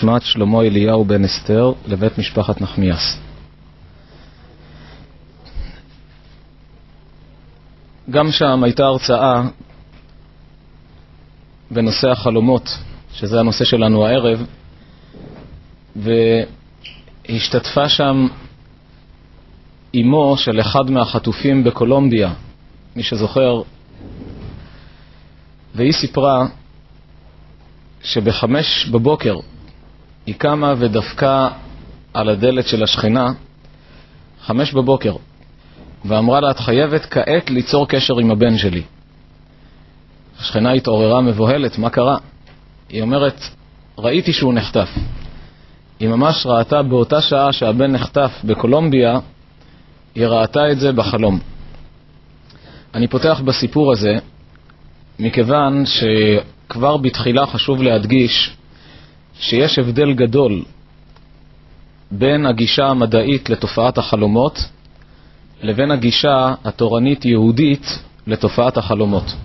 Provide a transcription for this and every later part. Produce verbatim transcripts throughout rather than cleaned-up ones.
נשמת שלמה אליהו בן אסתר לבית משפחת נחמיאס. גם שם הייתה הרצאה בנושא החלומות, שזה הנושא שלנו הערב, והשתתפה שם אמו של אחד מהחטופים בקולומביה, מי שזוכר, והיא סיפרה שבחמש בבוקר היא קמה ודפקה על הדלת של השכנה, חמש בבוקר, ואמרה לה, את חייבת כעת ליצור קשר עם הבן שלי. השכנה התעוררה מבוהלת, מה קרה? היא אומרת, ראיתי שהוא נחטף. היא ממש ראתה באותה שעה שהבן נחטף בקולומביה, היא ראתה את זה בחלום. אני פותח בסיפור הזה, מכיוון שכבר בתחילה חשוב להדגיש שיש הבדל גדול בין הגישה המדעית לתופעת החלומות לבין הגישה התורנית יהודית לתופעת החלומות.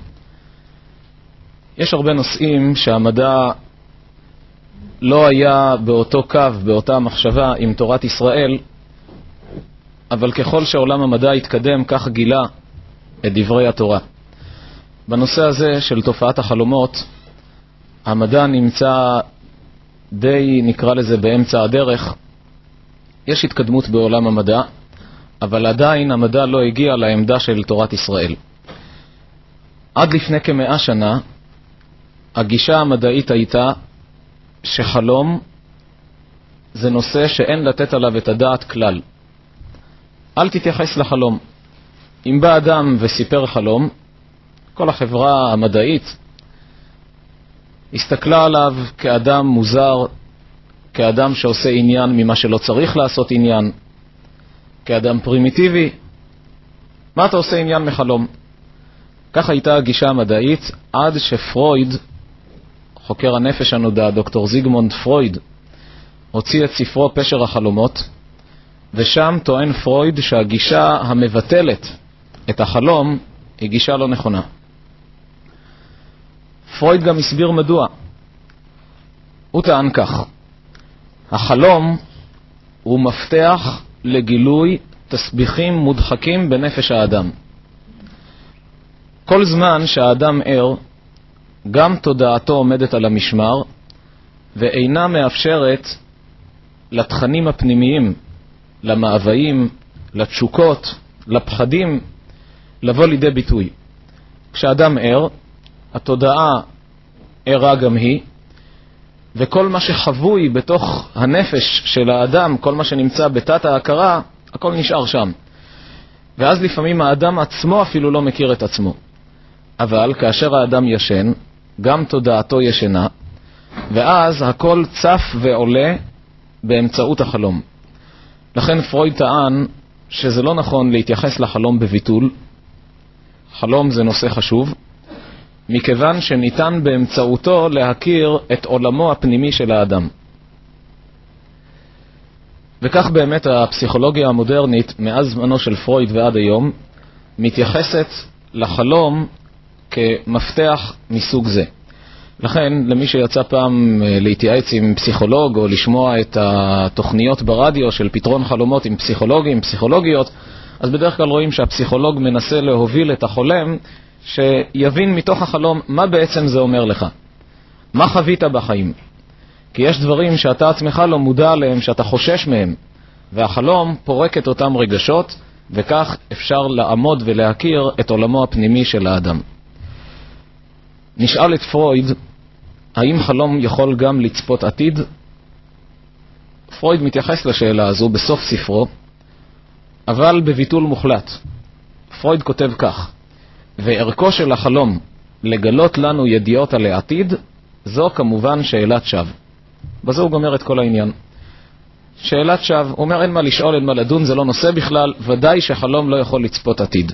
יש הרבה נושאים שהמדע לא היה באותו קו, באותה מחשבה עם תורת ישראל, אבל ככל שעולם המדע התקדם, כך גילה את דברי התורה. בנושא הזה של תופעת החלומות, המדע נמצא די, נקרא לזה, באמצע הדרך. יש התקדמות בעולם המדע, אבל עדיין המדע לא הגיע לעמדה של תורת ישראל. עד לפני כמאה שנה, הגישה המדעית הייתה שחלום זה נושא שאין לתת עליו את הדעת כלל. אל תתייחס לחלום. אם בא אדם וסיפר חלום, כל החברה המדעית הסתכלה עליו כאדם מוזר, כאדם שעושה עניין ממה שלא צריך לעשות עניין, כאדם פרימיטיבי. מה אתה עושה עניין מחלום? כך הייתה הגישה המדעית עד שפרויד, חוקר הנפש הנודע, דוקטור זיגמונד פרויד, הוציא את ספרו פשר החלומות, ושם טוען פרויד שהגישה המבטלת את החלום היא גישה לא נכונה. פרויד גם הסביר מדוע. הוא טען כך, החלום הוא מפתח לגילוי תסביכים מודחקים בנפש האדם. כל זמן שהאדם ער, גם תודעתו עומדת על המשמר, ואינה מאפשרת לתכנים הפנימיים, למאוויים, לתשוקות, לפחדים, לבוא לידי ביטוי. כשאדם ער, התודעה ערה גם היא, וכל מה שחבוי בתוך הנפש של האדם, כל מה שנמצא בתת ההכרה, הכל נשאר שם. ואז לפעמים האדם עצמו אפילו לא מכיר את עצמו. אבל כאשר האדם ישן, גם תודעתו ישנה, ואז הכל צף ועולה באמצעות החלום. לכן פרויד טען שזה לא נכון להתייחס לחלום בביטול. חלום זה נושא חשוב, מכיוון שניתן באמצעותו להכיר את עולמו הפנימי של האדם. וכך באמת הפסיכולוגיה המודרנית, מאז זמנו של פרויד ועד היום, מתייחסת לחלום כמפתח מסוג זה. לכן, למי שיצא פעם להתייעץ עם פסיכולוג או לשמוע את התוכניות ברדיו של פתרון חלומות עם פסיכולוגים, פסיכולוגיות, אז בדרך כלל רואים שהפסיכולוג מנסה להוביל את החולם שיבין מתוך החלום מה בעצם זה אומר לך. מה חווית בחיים? כי יש דברים שאתה עצמך לא מודע עליהם, שאתה חושש מהם, והחלום פורק את אותם רגשות, וכך אפשר לעמוד ולהכיר את עולמו הפנימי של האדם. נשאל את פרויד, האם חלום יכול גם לצפות עתיד? פרויד מתייחס לשאלה הזו בסוף ספרו, אבל בביטול מוחלט. פרויד כותב כך, וערכו של החלום לגלות לנו ידיעות על העתיד, זו כמובן שאלת שווא. בזה הוא גומר את כל העניין. שאלת שווא, הוא אומר אין מה לשאול, אין מה לדון, זה לא נושא בכלל, ודאי שחלום לא יכול לצפות עתיד.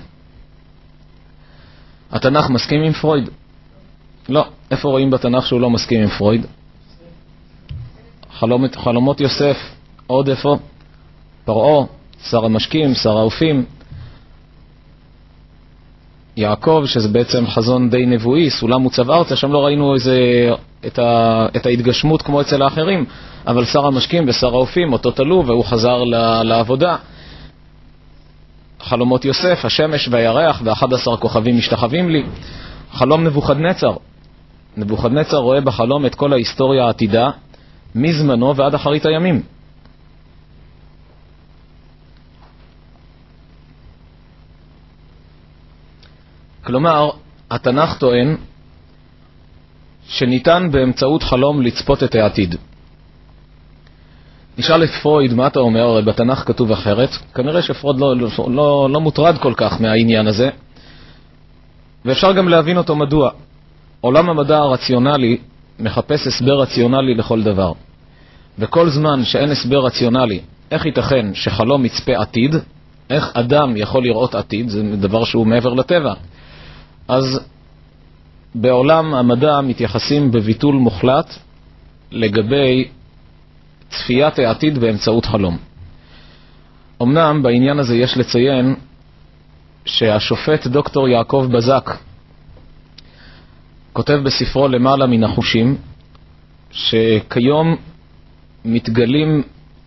התנ"ך מסכים עם פרויד? לא. איפה רואים בתנ"ך שהוא לא מסכים עם פרויד? חלומות, חלומות יוסף, עוד איפה? פרעה, שר המשקים, שר האופים. יעקב, שזה בעצם חזון די נבואי, סולם מוצב ארצה, שם לא ראינו איזה את, ה, את ההתגשמות כמו אצל האחרים, אבל שר המשקים ושר האופים אותו תלו והוא חזר ל, לעבודה. חלומות יוסף, השמש והירח ואחד עשר כוכבים משתחווים לי. חלום נבוכדנצר. נבוכדנצר רואה בחלום את כל ההיסטוריה העתידה מזמנו ועד אחרית הימים. כלומר, התנ"ך טוען שניתן באמצעות חלום לצפות את העתיד. נשאל את פרויד, מה אתה אומר? הרי בתנ"ך כתוב אחרת. כנראה שפרויד לא, לא, לא, לא מוטרד כל כך מהעניין הזה, ואפשר גם להבין אותו מדוע. עולם המדע הרציונלי מחפש הסבר רציונלי לכל דבר. וכל זמן שאין הסבר רציונלי, איך ייתכן שחלום יצפה עתיד? איך אדם יכול לראות עתיד? זה דבר שהוא מעבר לטבע. אז בעולם המדע מתייחסים בביטול מוחלט לגבי צפיית העתיד באמצעות חלום. אמנם בעניין הזה יש לציין שהשופט דוקטור יעקב בזק כותב בספרו למעלה מן החושים שכיום מתגלים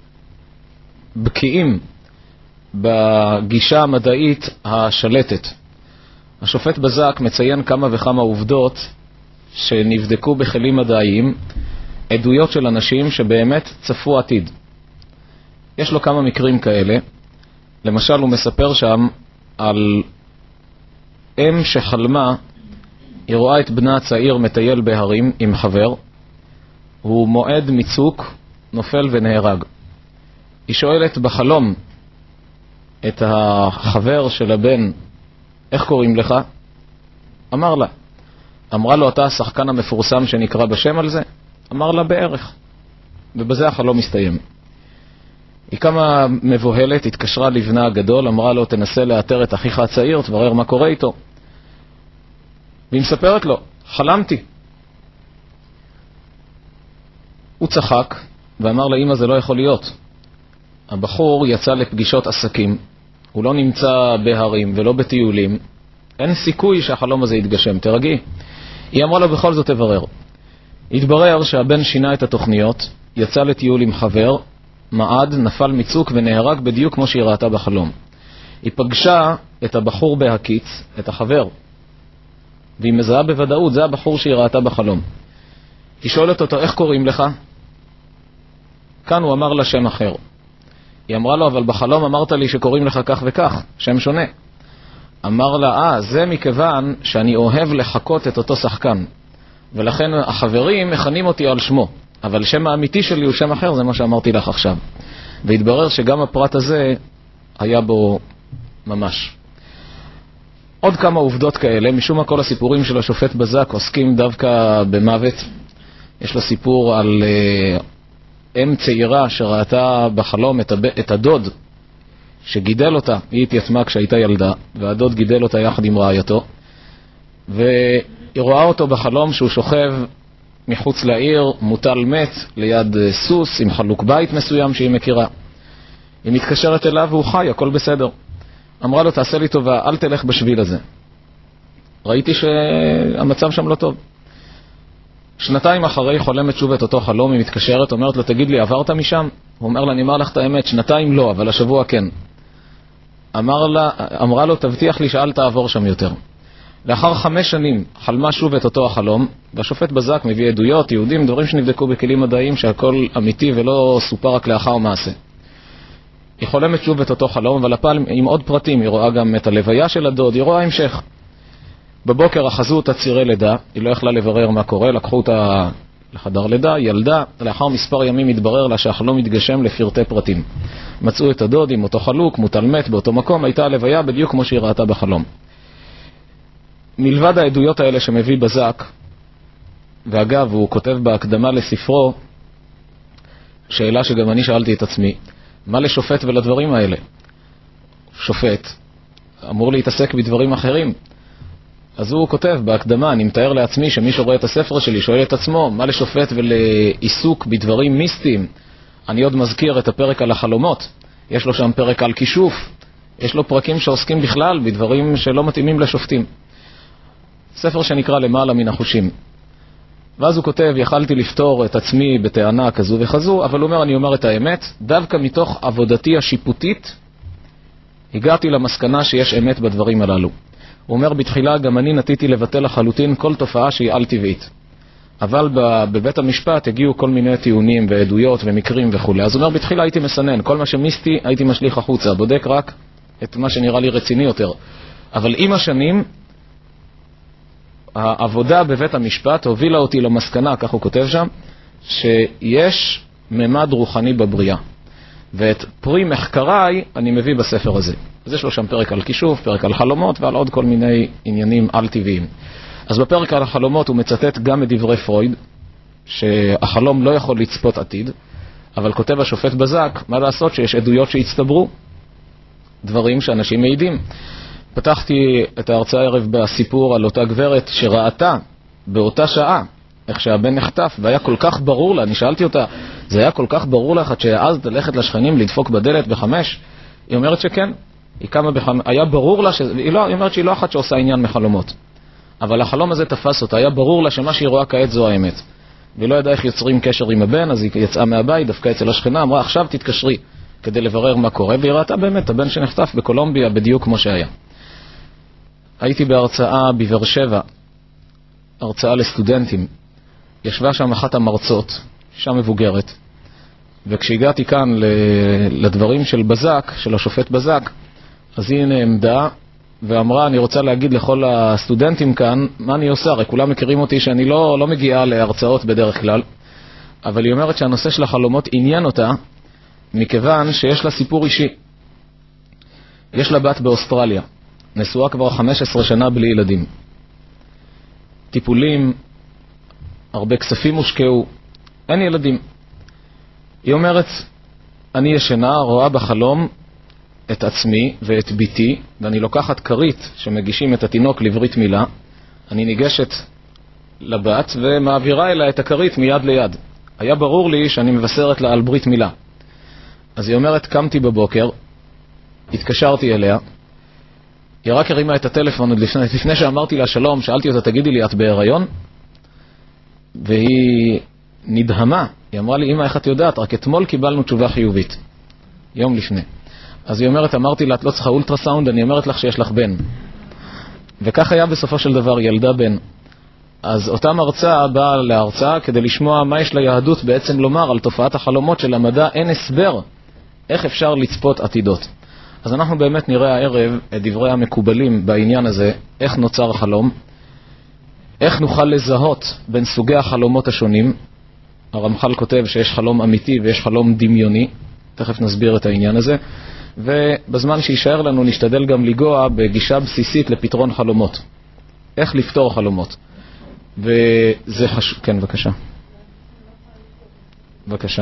בקיאים בגישה המדעית השלטת. השופט בזק מציין כמה וכמה עובדות שנבדקו בכלים מדעיים, עדויות של אנשים שבאמת צפו עתיד. יש לו כמה מקרים כאלה. למשל הוא מספר שם על אם שחלמה, היא רואה את בנה הצעיר מטייל בהרים עם חבר, הוא מועד מצוק, נופל ונהרג. היא שואלת בחלום את החבר של הבן, איך קוראים לך? אמר לה. אמרה לו, אתה השחקן המפורסם שנקרא בשם על זה? אמר לה, בערך. ובזה החלום מסתיים. היא כמה מבוהלת, התקשרה לבנה הגדול, אמרה לו, תנסה לאתר את אחיך הצעיר, תברר מה קורה איתו. והיא מספרת לו, חלמתי. הוא צחק ואמר לאמא, זה לא יכול להיות. הבחור יצא לפגישות עסקים, הוא לא נמצא בהרים ולא בטיולים, אין סיכוי שהחלום הזה יתגשם, תרגי. היא אמרה לו, בכל זאת תברר. התברר שהבן שינה את התוכניות, יצא לטיול עם חבר, מעד, נפל מצוק ונהרג בדיוק כמו שהיא ראתה בחלום. היא פגשה את הבחור בהקיץ, את החבר, והיא מזהה בוודאות, זה הבחור שהיא ראתה בחלום. היא שואלת אותו, איך קוראים לך? כאן הוא אמר לה שם אחר. היא אמרה לו, אבל בחלום אמרת לי שקוראים לך כך וכך, שם שונה. אמר לה, אה, זה מכיוון שאני אוהב לחכות את אותו שחקן, ולכן החברים מכנים אותי על שמו, אבל שם האמיתי שלי הוא שם אחר, זה מה שאמרתי לך עכשיו. והתברר שגם הפרט הזה היה בו ממש. עוד כמה עובדות כאלה, משום מה כל הסיפורים של השופט בזק עוסקים דווקא במוות. יש לו סיפור על uh, אם צעירה שראתה בחלום את, הב... את הדוד שגידל אותה, היא התייתמה כשהייתה ילדה, והדוד גידל אותה יחד עם רעייתו, והיא רואה אותו בחלום שהוא שוכב מחוץ לעיר, מוטל מת, ליד סוס, עם חלוק בית מסוים שהיא מכירה. היא מתקשרת אליו והוא חי, הכל בסדר. אמרה לו, תעשה לי טובה, אל תלך בשביל הזה. ראיתי שהמצב שם לא טוב. שנתיים אחרי חולמת שוב את אותו חלום, היא מתקשרת, אומרת לו, תגיד לי, עברת משם? הוא אומר לה, אני אומר לך את האמת, שנתיים לא, אבל השבוע כן. אמר לה, אמרה לו, תבטיח לי שאל תעבור שם יותר. לאחר חמש שנים חלמה שוב את אותו החלום, והשופט בזק מביא עדויות, יהודים, דברים שנבדקו בכלים מדעיים שהכל אמיתי ולא סופר רק לאחר מעשה. היא חולמת שוב את אותו חלום, אבל הפעם עם עוד פרטים, היא רואה גם את הלוויה של הדוד, היא רואה המשך. בבוקר אחזו אותה צירי לידה, היא לא יכלה לברר מה קורה, לקחו אותה לחדר לידה, ילדה, לאחר מספר ימים התברר לה שהחלום מתגשם לפרטי פרטים. מצאו את הדוד עם אותו חלוק, מוטל מת באותו מקום, הייתה הלוויה בדיוק כמו שהיא ראתה בחלום. מלבד העדויות האלה שמביא בזק, ואגב הוא כותב בהקדמה לספרו, שאלה שגם אני שאלתי את עצמי, מה לשופט ולדברים האלה? שופט אמור להתעסק בדברים אחרים. אז הוא כותב בהקדמה, אני מתאר לעצמי שמי שרואה את הספר שלי שואל את עצמו, מה לשופט ולעיסוק בדברים מיסטיים? אני עוד מזכיר את הפרק על החלומות, יש לו שם פרק על כישוף, יש לו פרקים שעוסקים בכלל בדברים שלא מתאימים לשופטים. ספר שנקרא למעלה מן החושים. ואז הוא כותב, יכלתי לפתור את עצמי בטענה כזו וכזו, אבל הוא אומר, אני אומר את האמת, דווקא מתוך עבודתי השיפוטית, הגעתי למסקנה שיש אמת בדברים הללו. הוא אומר, בתחילה גם אני נטיתי לבטל לחלוטין כל תופעה שהיא על טבעית. אבל בבית המשפט הגיעו כל מיני טיעונים ועדויות ומקרים וכו'. אז הוא אומר, בתחילה הייתי מסנן, כל מה שמיסטי הייתי משליך החוצה, בודק רק את מה שנראה לי רציני יותר. אבל עם השנים, העבודה בבית המשפט הובילה אותי למסקנה, כך הוא כותב שם, שיש ממד רוחני בבריאה. ואת פרי מחקריי אני מביא בספר הזה. אז יש לו שם פרק על כישוף, פרק על חלומות ועל עוד כל מיני עניינים על טבעיים. אז בפרק על החלומות הוא מצטט גם את דברי פרויד, שהחלום לא יכול לצפות עתיד, אבל כותב השופט בזק, מה לעשות שיש עדויות שהצטברו, דברים שאנשים מעידים. פתחתי את ההרצאה הערב בסיפור על אותה גברת שראתה באותה שעה, איך שהבן נחטף, והיה כל כך ברור לה, אני שאלתי אותה, זה היה כל כך ברור לך שאז תלכת לשכנים לדפוק בדלת בחמש? היא אומרת שכן, היא קמה בחמש, היה ברור לה, ש... היא, לא, היא אומרת שהיא לא אחת שעושה עניין מחלומות. אבל החלום הזה תפס אותה, היה ברור לה שמה שהיא רואה כעת זו האמת. והיא לא ידעה איך יוצרים קשר עם הבן, אז היא יצאה מהבית, דווקא אצל השכנה, אמרה, עכשיו תתקשרי כדי לברר מה קורה, והיא ראתה באמת, הבן שנחטף בקולומביה בדיוק כמו שהיה. הייתי בהרצאה בבאר שבע, הרצאה לסטודנטים. ישבה שם אחת המרצות, שם מבוגרת, וכשהגעתי כאן לדברים של בזק, של השופט בזק, אז היא נעמדה ואמרה, אני רוצה להגיד לכל הסטודנטים כאן, מה אני עושה? הרי כולם מכירים אותי שאני לא, לא מגיעה להרצאות בדרך כלל, אבל היא אומרת שהנושא של החלומות עניין אותה, מכיוון שיש לה סיפור אישי. יש לה בת באוסטרליה, נשואה כבר חמש עשרה שנה בלי ילדים. טיפולים, הרבה כספים הושקעו, אין ילדים. היא אומרת, אני ישנה, רואה בחלום את עצמי ואת ביתי, ואני לוקחת כרית שמגישים את התינוק לברית מילה, אני ניגשת לבת ומעבירה אליה את הכרית מיד ליד. היה ברור לי שאני מבשרת לה על ברית מילה. אז היא אומרת, קמתי בבוקר, התקשרתי אליה, היא רק הרימה את הטלפון, לפני, לפני שאמרתי לה שלום, שאלתי אותה, תגידי לי, את בהיריון? והיא נדהמה, היא אמרה לי, אמא, איך את יודעת? רק אתמול קיבלנו תשובה חיובית, יום לפני. אז היא אומרת, אמרתי לה, את לא צריכה אולטרסאונד, אני אומרת לך שיש לך בן. וכך היה בסופו של דבר, ילדה בן. אז אותה מרצה באה להרצאה כדי לשמוע מה יש ליהדות בעצם לומר על תופעת החלומות של המדע, אין הסבר איך אפשר לצפות עתידות. אז אנחנו באמת נראה הערב את דברי המקובלים בעניין הזה, איך נוצר החלום, איך נוכל לזהות בין סוגי החלומות השונים. הרמח"ל כותב שיש חלום אמיתי ויש חלום דמיוני, תכף נסביר את העניין הזה, ובזמן שישאר לנו נשתדל גם לגוע בגישה בסיסית לפתרון חלומות. איך לפתור חלומות. וזה חשוב, כן, בבקשה. בבקשה.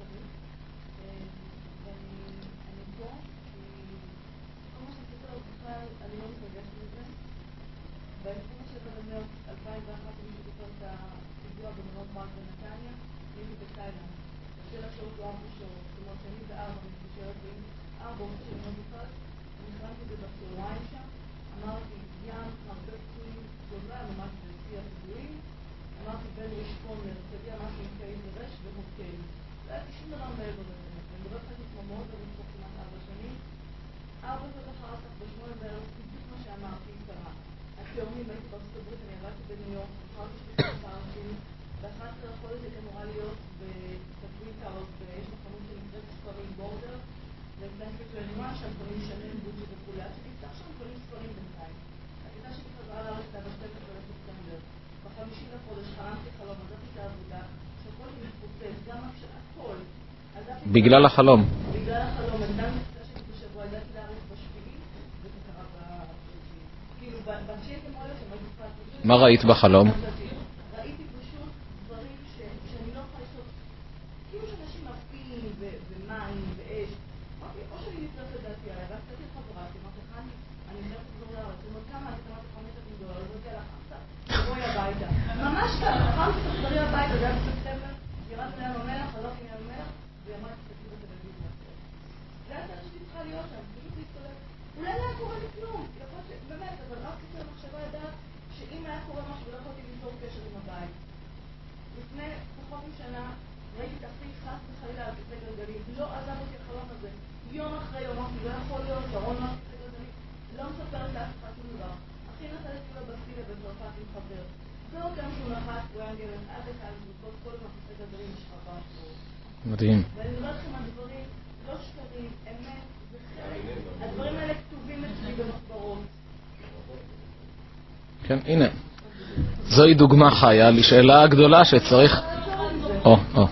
בגלל החלום. בגלל החלום, אני גם נפצה שלי בשבוע, ידעתי להאריך בשביעי, וזה קרה בשביעי. כאילו, בשביעי אתם רואים לכם, הייתי פרט. מה ראית בחלום? ראיתי פשוט דברים שאני לא יכולה לשתות, כאילו שאנשים מפים ומים ואש. אמרתי, או שאני נצטרך לדעתי עליי, ואז קצת חברה, אמרתי לך, אני חייבת לחזור לארץ, זאת אומרת, כמה, אז אמרתי חמש עשרה דולר, אז אותי על החמסה, תבואי הביתה. ממש ככה, חמסה, תחזרי הביתה, זה היה בספטמבר, ירד לים המלח, הלכתי לים המלח, ויאמרתי תקציב בטלוויזיה. זה היה צריך שתצטרכה להיות שם, פשוט להסתובב. אולי לא היה קורה לי כלום, יכול ש... באמת, אבל רק כזה המחשבה ידעת שאם היה קורה משהו, לא יכולתי ליצור קשר עם הבית. פחות משנה ראיתי את אחי חס וחלילה על כיסא גלגלים. לא עזב אותי החלום הזה. יום אחרי יום אמרתי, לא יכול להיות, שרון לא על כיסא גלגלים. לא מספרת לאף אחד שום דבר. אחי נסע לטיול בסילה בצרפת עם חבר. זהו גם שהוא נחת, הוא היה גרם עד אחד, ובכל כל עם הכיסא גלגלים משפחה. מדהים. ואני מדבר לכם על דברים, לא שקרים, אמת, וחלק. הדברים האלה כתובים אצלי במחברות. כן, הנה. זוהי דוגמה חיה לשאלה הגדולה שצריך... או, או.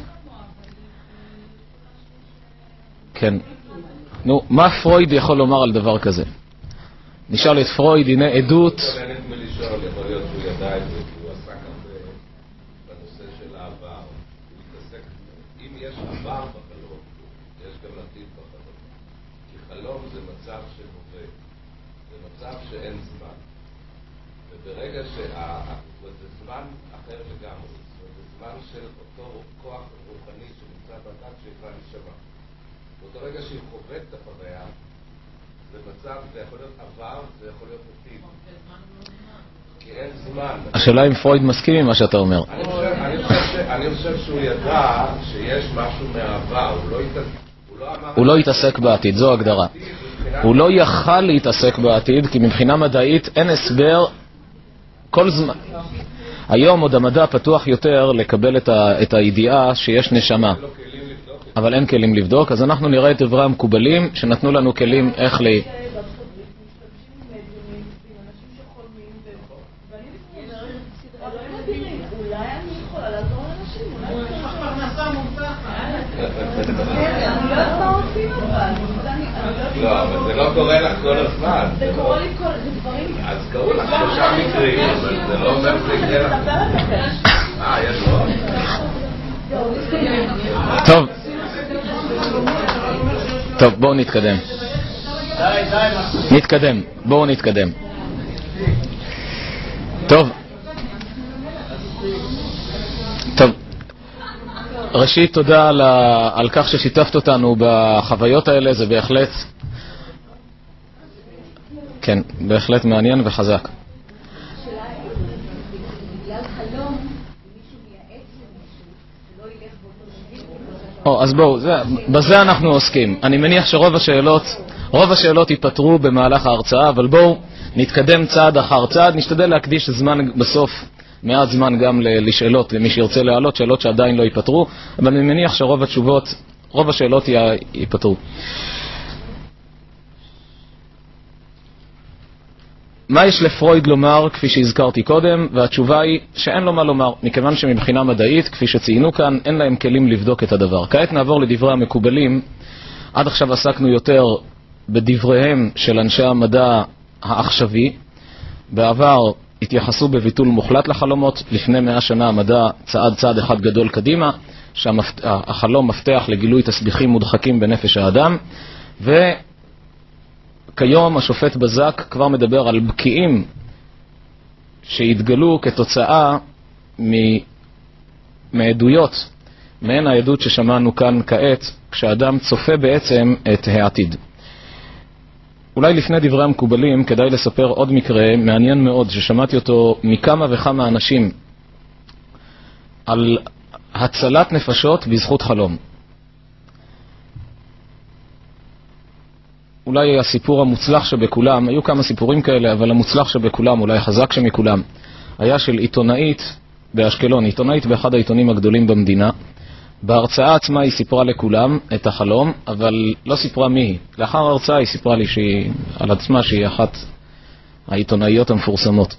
כן. נו, מה פרויד יכול לומר על דבר כזה? נשאל את פרויד, הנה עדות... אני נתמא לשאול, יכול להיות שהוא ידע את זה, כי הוא עסק הרבה בנושא של העבר. הוא התעסק, אם יש עבר בחלום, יש גם עתיד בחלום. כי חלום זה מצב שמובא, זה מצב שאין זמן. וברגע שה... זה זמן אחר לגמרי, זה זמן של אותו כוח רוחני שנמצא בדת שיכולה להישמע. באותו רגע שהיא חווית את החוויה, זה מצב, זה יכול להיות עבר, זה יכול להיות עתיד. כי אין זמן. השאלה אם פרויד מסכים עם מה שאתה אומר. אני חושב, אני חושב, ש, אני חושב שהוא ידע שיש משהו מהעבר, הוא לא התעסק, הוא לא אמר... הוא לא התעסק בעתיד, זו הגדרה. הוא לא יכל להתעסק בעתיד, כי מבחינה מדעית אין הסבר כל זמן. היום עוד המדע פתוח יותר לקבל את, ה, את הידיעה שיש נשמה. אבל אין כלים לבדוק, אז אנחנו נראה את דברי המקובלים שנתנו לנו כלים איך ל... לא, אבל זה לא קורה לך כל הזמן. זה קורה לי כל... זה דברים... אז קראו לך שלושה מקרים, אבל זה לא אומר שזה יקרה לך. אה, יש עוד? טוב. טוב, בואו נתקדם. נתקדם, בואו נתקדם. טוב. טוב. ראשית, תודה על, ה... על כך ששיתפת אותנו בחוויות האלה, זה בהחלט... כן, בהחלט מעניין וחזק. או, אז בואו, זה, בזה אנחנו עוסקים. אני מניח שרוב השאלות, רוב השאלות ייפתרו במהלך ההרצאה, אבל בואו נתקדם צעד אחר צעד, נשתדל להקדיש זמן בסוף, מעט זמן גם לשאלות, למי שירצה להעלות, שאלות שעדיין לא ייפתרו, אבל אני מניח שרוב התשובות, רוב השאלות ייפתרו. מה יש לפרויד לומר, כפי שהזכרתי קודם, והתשובה היא שאין לו מה לומר, מכיוון שמבחינה מדעית, כפי שציינו כאן, אין להם כלים לבדוק את הדבר. כעת נעבור לדברי המקובלים. עד עכשיו עסקנו יותר בדבריהם של אנשי המדע העכשווי. בעבר התייחסו בביטול מוחלט לחלומות. לפני מאה שנה המדע צעד צעד אחד גדול קדימה, שהחלום מפתח לגילוי תסביכים מודחקים בנפש האדם, ו... כיום השופט בזק כבר מדבר על בקיעים שהתגלו כתוצאה מעדויות, מעין העדות ששמענו כאן כעת, כשאדם צופה בעצם את העתיד. אולי לפני דברי המקובלים כדאי לספר עוד מקרה מעניין מאוד ששמעתי אותו מכמה וכמה אנשים על הצלת נפשות בזכות חלום. אולי הסיפור המוצלח שבכולם, היו כמה סיפורים כאלה, אבל המוצלח שבכולם, אולי חזק שמכולם, היה של עיתונאית באשקלון, עיתונאית באחד העיתונים הגדולים במדינה. בהרצאה עצמה היא סיפרה לכולם את החלום, אבל לא סיפרה מי היא. לאחר ההרצאה היא סיפרה לי שהיא, על עצמה שהיא אחת העיתונאיות המפורסמות.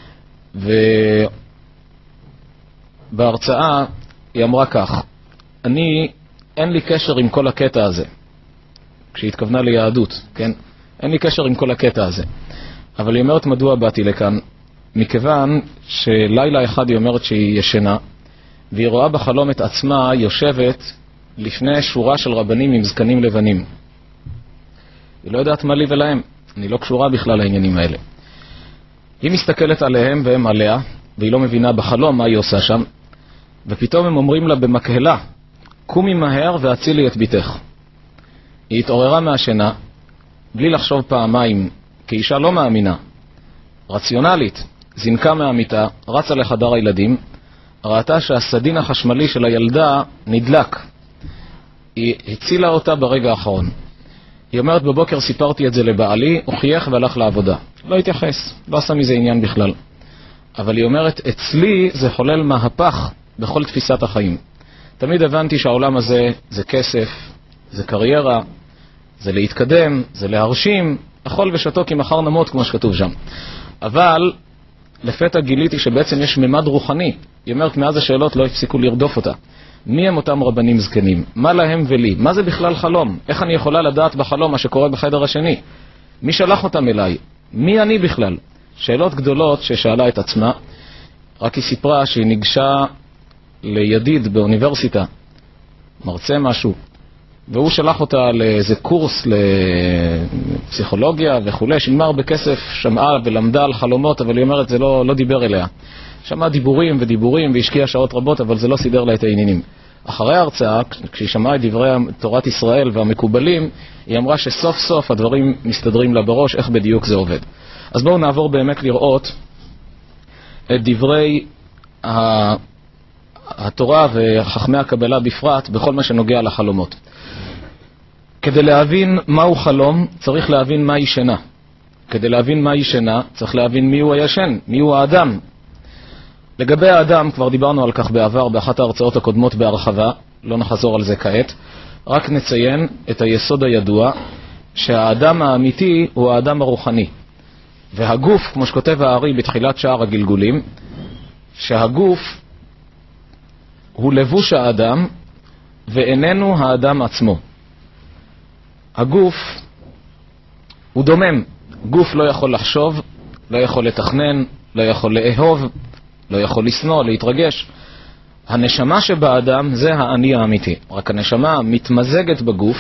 ובהרצאה היא אמרה כך, אני, אין לי קשר עם כל הקטע הזה. כשהיא התכוונה ליהדות, כן? אין לי קשר עם כל הקטע הזה. אבל היא אומרת מדוע באתי לכאן, מכיוון שלילה אחד היא אומרת שהיא ישנה, והיא רואה בחלום את עצמה יושבת לפני שורה של רבנים עם זקנים לבנים. היא לא יודעת מה לי ולהם, אני לא קשורה בכלל לעניינים האלה. היא מסתכלת עליהם והם עליה, והיא לא מבינה בחלום מה היא עושה שם, ופתאום הם אומרים לה במקהלה, קומי מהר והצילי את ביתך. היא התעוררה מהשינה, בלי לחשוב פעמיים, כאישה לא מאמינה, רציונלית, זינקה מהמיטה, רצה לחדר הילדים, ראתה שהסדין החשמלי של הילדה נדלק. היא הצילה אותה ברגע האחרון. היא אומרת, בבוקר סיפרתי את זה לבעלי, הוא חייך והלך לעבודה. לא התייחס, לא עשה מזה עניין בכלל. אבל היא אומרת, אצלי זה חולל מהפך בכל תפיסת החיים. תמיד הבנתי שהעולם הזה זה כסף, זה קריירה, זה להתקדם, זה להרשים, אכול ושתו כי מחר נמות, כמו שכתוב שם. אבל לפתע גיליתי שבעצם יש ממד רוחני. היא אומרת, מאז השאלות לא הפסיקו לרדוף אותה. מי הם אותם רבנים זקנים? מה להם ולי? מה זה בכלל חלום? איך אני יכולה לדעת בחלום מה שקורה בחדר השני? מי שלח אותם אליי? מי אני בכלל? שאלות גדולות ששאלה את עצמה. רק היא סיפרה שהיא ניגשה לידיד באוניברסיטה, מרצה משהו, והוא שלח אותה לאיזה קורס לפסיכולוגיה וכו', שילמה הרבה כסף, שמעה ולמדה על חלומות, אבל היא אומרת, זה לא, לא דיבר אליה. שמעה דיבורים ודיבורים והשקיעה שעות רבות, אבל זה לא סידר לה את העניינים. אחרי ההרצאה, כשהיא שמעה את דברי תורת ישראל והמקובלים, היא אמרה שסוף סוף הדברים מסתדרים לה בראש, איך בדיוק זה עובד. אז בואו נעבור באמת לראות את דברי התורה וחכמי הקבלה בפרט בכל מה שנוגע לחלומות. כדי להבין מהו חלום, צריך להבין מהי שינה. כדי להבין מהי שינה, צריך להבין מיהו הישן, מיהו האדם. לגבי האדם, כבר דיברנו על כך בעבר באחת ההרצאות הקודמות בהרחבה, לא נחזור על זה כעת, רק נציין את היסוד הידוע, שהאדם האמיתי הוא האדם הרוחני. והגוף, כמו שכותב הארי בתחילת שער הגלגולים, שהגוף הוא לבוש האדם ואיננו האדם עצמו. הגוף הוא דומם. גוף לא יכול לחשוב, לא יכול לתכנן, לא יכול לאהוב, לא יכול לסנוע, להתרגש. הנשמה שבאדם זה האני האמיתי. רק הנשמה מתמזגת בגוף,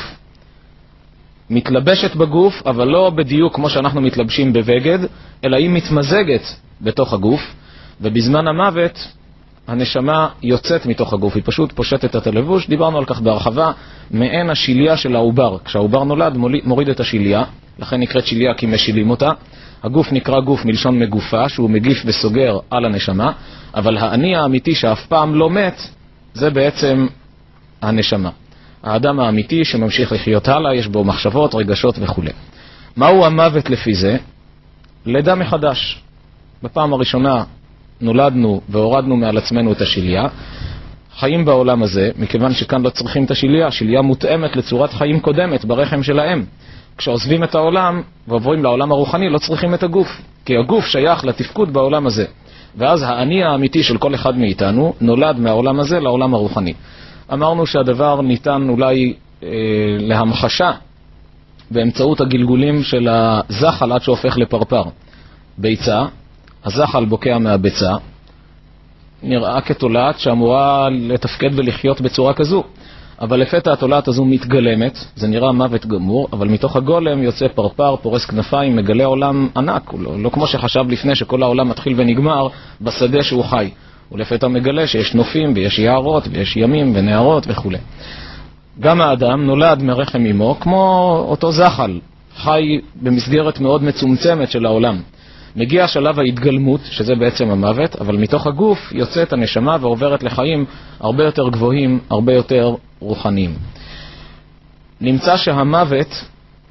מתלבשת בגוף, אבל לא בדיוק כמו שאנחנו מתלבשים בבגד, אלא היא מתמזגת בתוך הגוף, ובזמן המוות הנשמה יוצאת מתוך הגוף, היא פשוט פושטת את הלבוש. דיברנו על כך בהרחבה, מעין השיליה של העובר. כשהעובר נולד מוריד את השיליה, לכן נקראת שיליה כי משילים אותה. הגוף נקרא גוף מלשון מגופה, שהוא מגיף וסוגר על הנשמה, אבל האני האמיתי שאף פעם לא מת, זה בעצם הנשמה. האדם האמיתי שממשיך לחיות הלאה, יש בו מחשבות, רגשות וכו'. מהו המוות לפי זה? לידה מחדש. בפעם הראשונה נולדנו והורדנו מעל עצמנו את השיליה, חיים בעולם הזה, מכיוון שכאן לא צריכים את השיליה, השיליה מותאמת לצורת חיים קודמת ברחם שלהם. כשעוזבים את העולם ועוברים לעולם הרוחני לא צריכים את הגוף, כי הגוף שייך לתפקוד בעולם הזה. ואז האני האמיתי של כל אחד מאיתנו נולד מהעולם הזה לעולם הרוחני. אמרנו שהדבר ניתן אולי אה, להמחשה באמצעות הגלגולים של הזחל עד שהופך לפרפר. ביצה, הזחל בוקע מהביצה, נראה כתולעת שאמורה לתפקד ולחיות בצורה כזו. אבל לפתע התולעת הזו מתגלמת, זה נראה מוות גמור, אבל מתוך הגולם יוצא פרפר, פורס כנפיים, מגלה עולם ענק. לא, לא כמו שחשב לפני שכל העולם מתחיל ונגמר בשדה שהוא חי. הוא לפתע מגלה שיש נופים ויש יערות ויש ימים ונערות וכו'. גם האדם נולד מרחם אמו כמו אותו זחל, חי במסגרת מאוד מצומצמת של העולם. מגיע שלב ההתגלמות, שזה בעצם המוות, אבל מתוך הגוף יוצאת הנשמה ועוברת לחיים הרבה יותר גבוהים, הרבה יותר רוחניים. נמצא שהמוות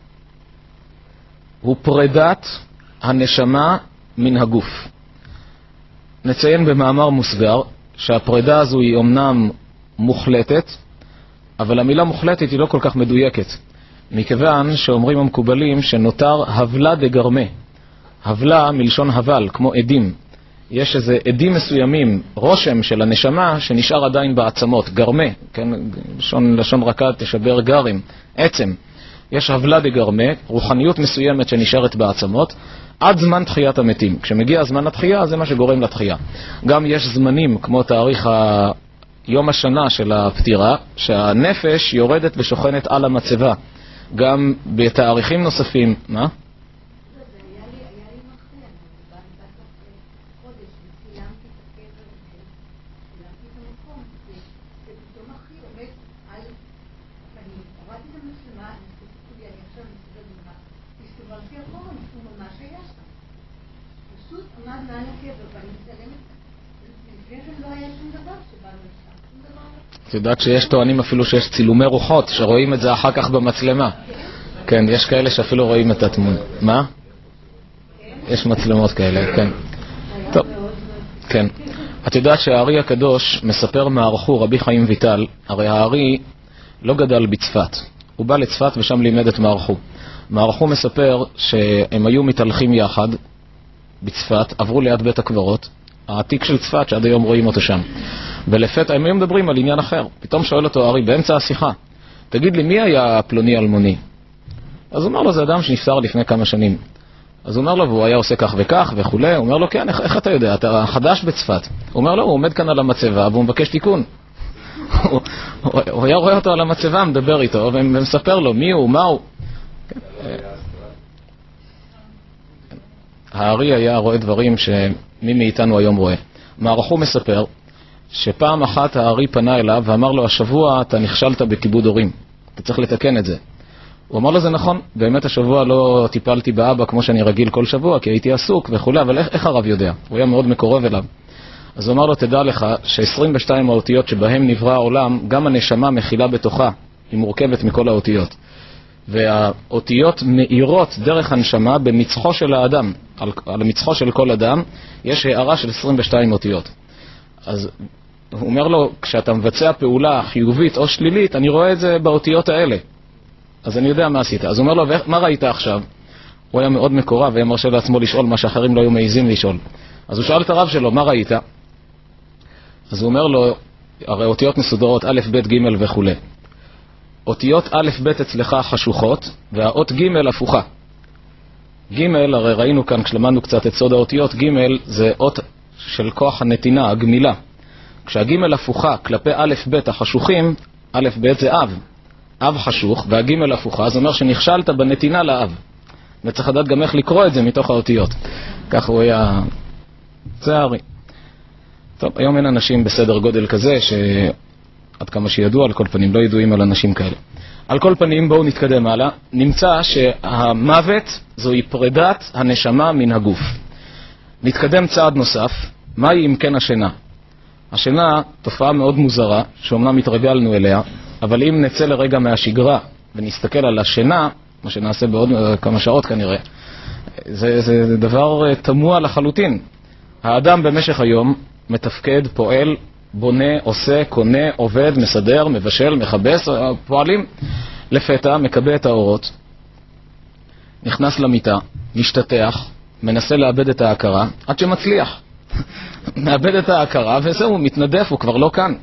הוא פרידת הנשמה מן הגוף. נציין במאמר מוסגר שהפרידה הזו היא אומנם מוחלטת, אבל המילה מוחלטת היא לא כל כך מדויקת, מכיוון שאומרים המקובלים שנותר הבלה דגרמה. הבלה מלשון הבל, כמו עדים. יש איזה עדים מסוימים, רושם של הנשמה שנשאר עדיין בעצמות, גרמה, כן? לשון, לשון רקד תשבר גרים, עצם. יש הבלה דגרמה, רוחניות מסוימת שנשארת בעצמות, עד זמן תחיית המתים. כשמגיע זמן התחייה, זה מה שגורם לתחייה. גם יש זמנים, כמו תאריך ה... יום השנה של הפטירה, שהנפש יורדת ושוכנת על המצבה. גם בתאריכים נוספים, מה? לא היה שום דבר שבאנו לשם, שום דבר. את יודעת שיש טוענים אפילו שיש צילומי רוחות, שרואים את זה אחר כך במצלמה. כן, יש כאלה שאפילו רואים את התמונה. מה? יש מצלמות כאלה, כן. טוב, כן. את יודעת שהארי הקדוש מספר מערכו רבי חיים ויטל, הרי הארי לא גדל בצפת. הוא בא לצפת ושם לימד את מערכו. מערכו מספר שהם היו מתהלכים יחד בצפת, עברו ליד בית הקברות, העתיק של צפת שעד היום רואים אותו שם. ולפתע הם היו מדברים על עניין אחר. פתאום שואל אותו הארי באמצע השיחה, תגיד לי, מי היה פלוני אלמוני? אז הוא אומר לו, זה אדם שנפטר לפני כמה שנים. אז הוא אומר לו, והוא היה עושה כך וכך וכולי. הוא אומר לו, כן, איך, איך אתה יודע? אתה חדש בצפת. הוא אומר לו, הוא עומד כאן על המצבה והוא מבקש תיקון. הוא, הוא היה רואה אותו על המצבה, מדבר איתו ומספר לו מי הוא, מה הוא. הארי היה רואה דברים שמי מאיתנו היום רואה. מערכו מספר שפעם אחת הארי פנה אליו ואמר לו, השבוע אתה נכשלת בכיבוד הורים, אתה צריך לתקן את זה. הוא אמר לו, זה נכון, באמת השבוע לא טיפלתי באבא כמו שאני רגיל כל שבוע, כי הייתי עסוק וכולי, אבל איך, איך הרב יודע? הוא היה מאוד מקורב אליו. אז הוא אמר לו, תדע לך ש-עשרים ושתיים האותיות שבהם נברא העולם, גם הנשמה מכילה בתוכה, היא מורכבת מכל האותיות. והאותיות מאירות דרך הנשמה במצחו של האדם, על, על מצחו של כל אדם, יש הערה של עשרים ושתיים אותיות. אז הוא אומר לו, כשאתה מבצע פעולה חיובית או שלילית, אני רואה את זה באותיות האלה. אז אני יודע מה עשית. אז הוא אומר לו, מה ראית עכשיו? הוא היה מאוד מקורב, והיה מרשה לעצמו לשאול מה שאחרים לא היו מעיזים לשאול. אז הוא שאל את הרב שלו, מה ראית? אז הוא אומר לו, הרי אותיות מסודרות, א', ב', ג' וכו'. אותיות א', ב' אצלך חשוכות, והאות ג' הפוכה. ג', הרי ראינו כאן, כשלמדנו קצת את סוד האותיות, ג' זה אות של כוח הנתינה, הגמילה. כשהג' הפוכה כלפי א', ב' החשוכים, א', ב' זה אב. אב חשוך, והג' הפוכה, זה אומר שנכשלת בנתינה לאב. וצריך לדעת גם איך לקרוא את זה מתוך האותיות. כך הוא היה... זה הארי. טוב, היום אין אנשים בסדר גודל כזה, שעד כמה שידוע, על כל פנים, לא ידועים על אנשים כאלה. על כל פנים, בואו נתקדם הלאה. נמצא שהמוות זוהי פרידת הנשמה מן הגוף. נתקדם צעד נוסף. מהי אם כן השינה? השינה, תופעה מאוד מוזרה, שאומנם התרגלנו אליה, אבל אם נצא לרגע מהשגרה ונסתכל על השינה, מה שנעשה בעוד כמה שעות כנראה, זה, זה דבר תמוה לחלוטין. האדם במשך היום מתפקד, פועל, בונה, עושה, קונה, עובד, מסדר, מבשל, מכבס, פועלים. לפתע מקבל את האורות, נכנס למיטה, משתתח, מנסה לאבד את ההכרה, עד שמצליח. מאבד את ההכרה וזהו, מתנדף, הוא כבר לא כאן.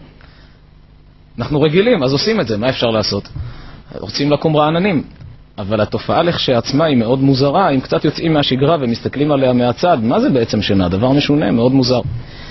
אנחנו רגילים, אז עושים את זה, מה אפשר לעשות? רוצים לקום רעננים. אבל התופעה לכשעצמה היא מאוד מוזרה, אם קצת יוצאים מהשגרה ומסתכלים עליה מהצד, מה זה בעצם שינה? דבר משונה, מאוד מוזר.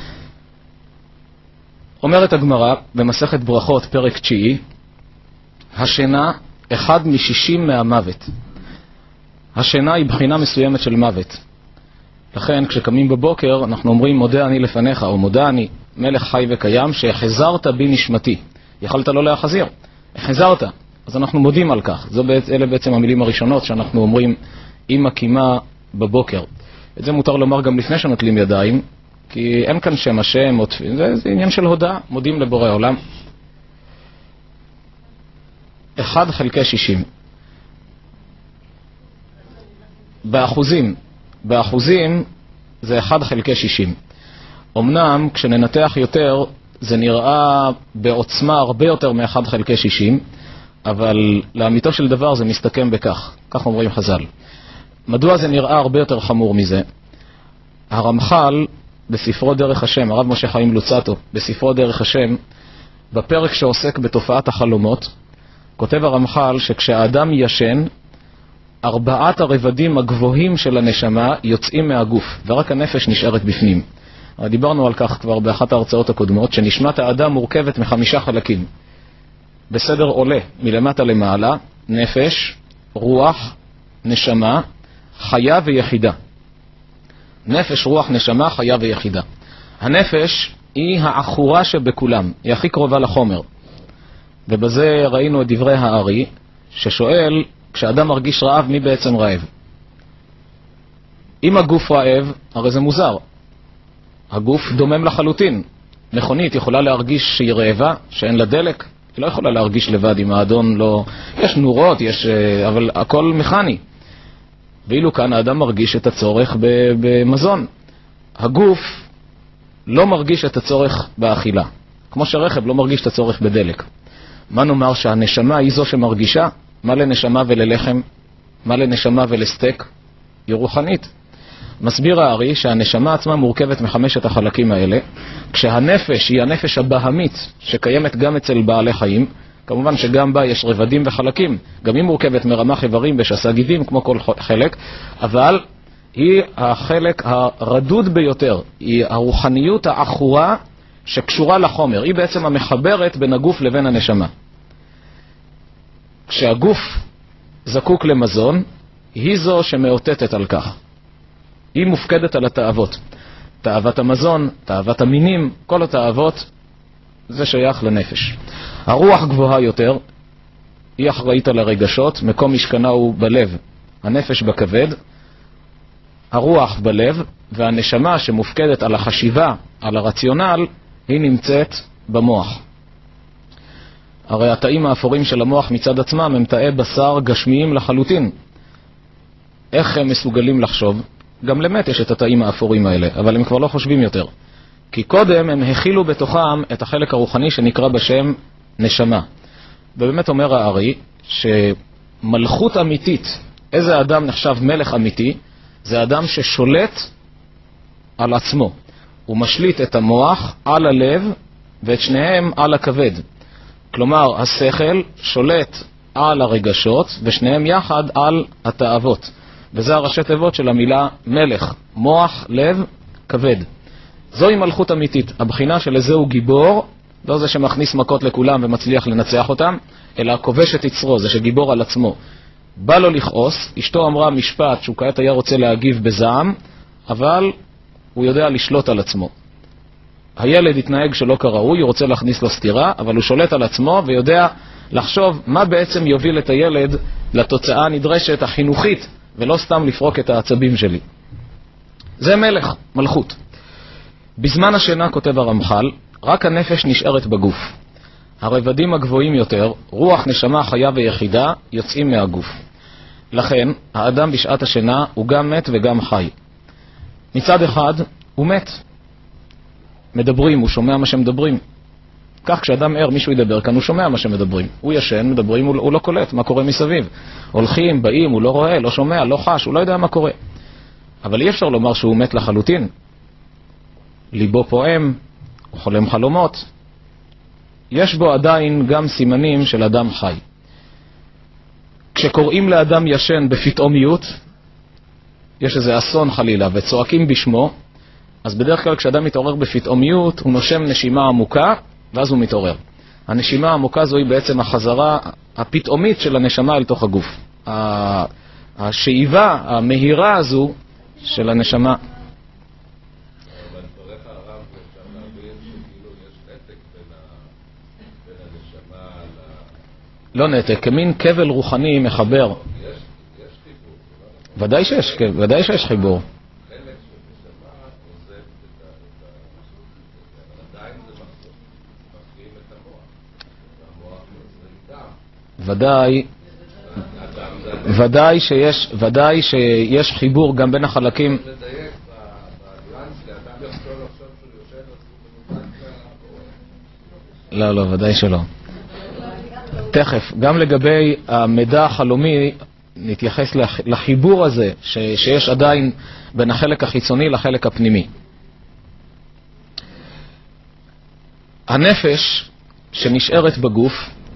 אומרת הגמרא במסכת ברכות, פרק תשיעי, השינה אחד משישים מהמוות. השינה היא בחינה מסוימת של מוות. לכן כשקמים בבוקר אנחנו אומרים מודה אני לפניך, או מודה אני מלך חי וקיים שהחזרת בי נשמתי. יכלת לא להחזיר, החזרת. אז אנחנו מודים על כך. זו בעצם, אלה בעצם המילים הראשונות שאנחנו אומרים עם הקימה בבוקר. את זה מותר לומר גם לפני שנוטלים ידיים, כי אין כאן שם השם, זה, זה עניין של הודעה, מודים לבורא עולם. אחד חלקי שישים. באחוזים, באחוזים זה אחד חלקי שישים. אמנם כשננתח יותר זה נראה בעוצמה הרבה יותר מ-אחד חלקי שישים, אבל לאמיתו של דבר זה מסתכם בכך, כך אומרים חז"ל. מדוע זה נראה הרבה יותר חמור מזה? הרמח"ל בספרו דרך השם, הרב משה חיים לוצאטו, בספרו דרך השם, בפרק שעוסק בתופעת החלומות, כותב הרמח"ל שכשהאדם ישן, ארבעת הרבדים הגבוהים של הנשמה יוצאים מהגוף, ורק הנפש נשארת בפנים. דיברנו על כך כבר באחת ההרצאות הקודמות, שנשמת האדם מורכבת מחמישה חלקים. בסדר עולה מלמטה למעלה, נפש, רוח, נשמה, חיה ויחידה. נפש, רוח, נשמה, חיה ויחידה. הנפש היא האחורה שבכולם, היא הכי קרובה לחומר. ובזה ראינו את דברי הארי, ששואל, כשאדם מרגיש רעב, מי בעצם רעב? אם הגוף רעב, הרי זה מוזר. הגוף דומם לחלוטין. מכונית יכולה להרגיש שהיא רעבה, שאין לה דלק, היא לא יכולה להרגיש לבד אם האדון לא... יש נורות, יש... אבל הכל מכני. ואילו כאן האדם מרגיש את הצורך במזון. הגוף לא מרגיש את הצורך באכילה, כמו שרכב לא מרגיש את הצורך בדלק. מה נאמר שהנשמה היא זו שמרגישה? מה לנשמה וללחם? מה לנשמה ולסטייק? היא רוחנית. מסביר הארי שהנשמה עצמה מורכבת מחמשת החלקים האלה, כשהנפש היא הנפש הבהמית שקיימת גם אצל בעלי חיים, כמובן שגם בה יש רבדים וחלקים, גם היא מורכבת מרמ"ח איברים ושס"ה גידים כמו כל חלק, אבל היא החלק הרדוד ביותר, היא הרוחניות העכורה שקשורה לחומר, היא בעצם המחברת בין הגוף לבין הנשמה. כשהגוף זקוק למזון, היא זו שמאותתת על כך. היא מופקדת על התאוות. תאוות המזון, תאוות המינים, כל התאוות, זה שייך לנפש. הרוח גבוהה יותר, היא אחראית על הרגשות, מקום משכנה הוא בלב, הנפש בכבד, הרוח בלב, והנשמה שמופקדת על החשיבה, על הרציונל, היא נמצאת במוח. הרי התאים האפורים של המוח מצד עצמם הם תאי בשר גשמיים לחלוטין. איך הם מסוגלים לחשוב? גם למת יש את התאים האפורים האלה, אבל הם כבר לא חושבים יותר. כי קודם הם הכילו בתוכם את החלק הרוחני שנקרא בשם נשמה. ובאמת אומר הארי שמלכות אמיתית, איזה אדם נחשב מלך אמיתי? זה אדם ששולט על עצמו. הוא משליט את המוח על הלב ואת שניהם על הכבד. כלומר, השכל שולט על הרגשות ושניהם יחד על התאוות. וזה הראשי תיבות של המילה מלך, מוח, לב, כבד. זוהי מלכות אמיתית. הבחינה של איזה הוא גיבור, לא זה שמכניס מכות לכולם ומצליח לנצח אותם, אלא הכובש את יצרו, זה שגיבור על עצמו. בא לו לכעוס, אשתו אמרה משפט שהוא כעת היה רוצה להגיב בזעם, אבל הוא יודע לשלוט על עצמו. הילד התנהג שלא כראוי, הוא רוצה להכניס לו סתירה, אבל הוא שולט על עצמו ויודע לחשוב מה בעצם יוביל את הילד לתוצאה הנדרשת החינוכית, ולא סתם לפרוק את העצבים שלי. זה מלך, מלכות. בזמן השינה, כותב הרמח"ל, רק הנפש נשארת בגוף. הרבדים הגבוהים יותר, רוח, נשמה, חיה ויחידה, יוצאים מהגוף. לכן, האדם בשעת השינה הוא גם מת וגם חי. מצד אחד, הוא מת. מדברים, הוא שומע מה שמדברים. כך כשאדם ער, מישהו ידבר כאן, הוא שומע מה שמדברים. הוא ישן, מדברים, הוא, הוא לא קולט מה קורה מסביב. הולכים, באים, הוא לא רואה, לא שומע, לא חש, הוא לא יודע מה קורה. אבל אי אפשר לומר שהוא מת לחלוטין. ליבו פועם, הוא חולם חלומות. יש בו עדיין גם סימנים של אדם חי. כשקוראים לאדם ישן בפתאומיות, יש איזה אסון חלילה, וצועקים בשמו, אז בדרך כלל כשאדם מתעורר בפתאומיות, הוא נושם נשימה עמוקה, ואז הוא מתעורר. הנשימה העמוקה זו היא בעצם החזרה הפתאומית של הנשמה אל תוך הגוף. השאיבה המהירה הזו של הנשמה. אבל דבריך הרב, אפשר להבין שכאילו יש נתק בין הנשמה ל... לא נתק, כמין כבל רוחני מחבר. יש חיבור. ודאי שיש, ודאי שיש חיבור. חלק של נשמה עוזב את ה... אבל עדיין זה מפעים את המוח. והמוח זה דם. ודאי, ודאי שיש, ודאי שיש חיבור גם בין החלקים. לדייק בניואנס, לאדם יכול לחשוב שהוא יושב אז הוא מנותק. לא, לא, ודאי שלא. תכף, גם לגבי המידע החלומי, נתייחס לחיבור הזה ש, שיש עדיין בין החלק החיצוני לחלק הפנימי. הנפש שנשארת בגוף,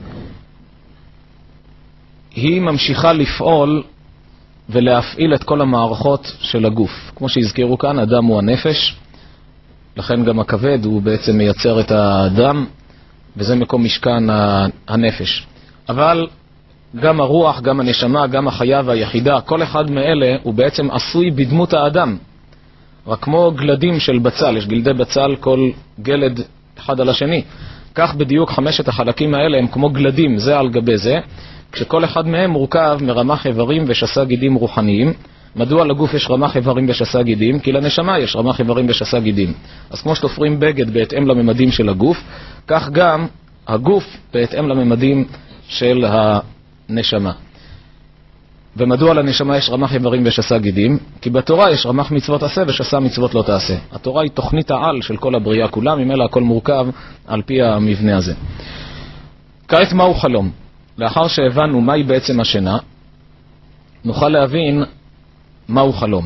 היא ממשיכה לפעול ולהפעיל את כל המערכות של הגוף. כמו שהזכירו כאן, אדם הוא הנפש, לכן גם הכבד הוא בעצם מייצר את הדם, וזה מקום משכן הנפש. אבל גם הרוח, גם הנשמה, גם החיה והיחידה, כל אחד מאלה הוא בעצם עשוי בדמות האדם. רק כמו גלדים של בצל, יש גלדי בצל כל גלד אחד על השני. כך בדיוק חמשת החלקים האלה הם כמו גלדים, זה על גבי זה, כשכל אחד מהם מורכב מרמ"ח איברים ושס"ה גידים רוחניים, מדוע לגוף יש רמ"ח איברים ושס"ה גידים? כי לנשמה יש רמ"ח איברים ושס"ה גידים. אז כמו שתופרים בגד בהתאם לממדים של הגוף, כך גם הגוף בהתאם לממדים של הנשמה. ומדוע לנשמה יש רמ"ח איברים ושס"ה גידים? כי בתורה יש רמ"ח מצוות עשה ושס"ה מצוות לא תעשה. התורה היא תוכנית העל של כל הבריאה כולה, ממילא הכל מורכב על פי המבנה הזה. כעת מהו חלום? לאחר שהבנו מהי בעצם השינה, נוכל להבין מהו חלום.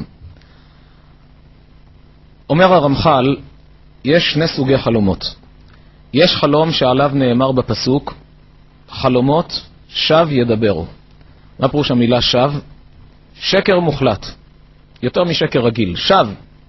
אומר הרמח"ל, יש שני סוגי חלומות. יש חלום שעליו נאמר בפסוק, חלומות שב ידברו. מה פירוש המילה שב? שקר מוחלט. יותר משקר רגיל. שב.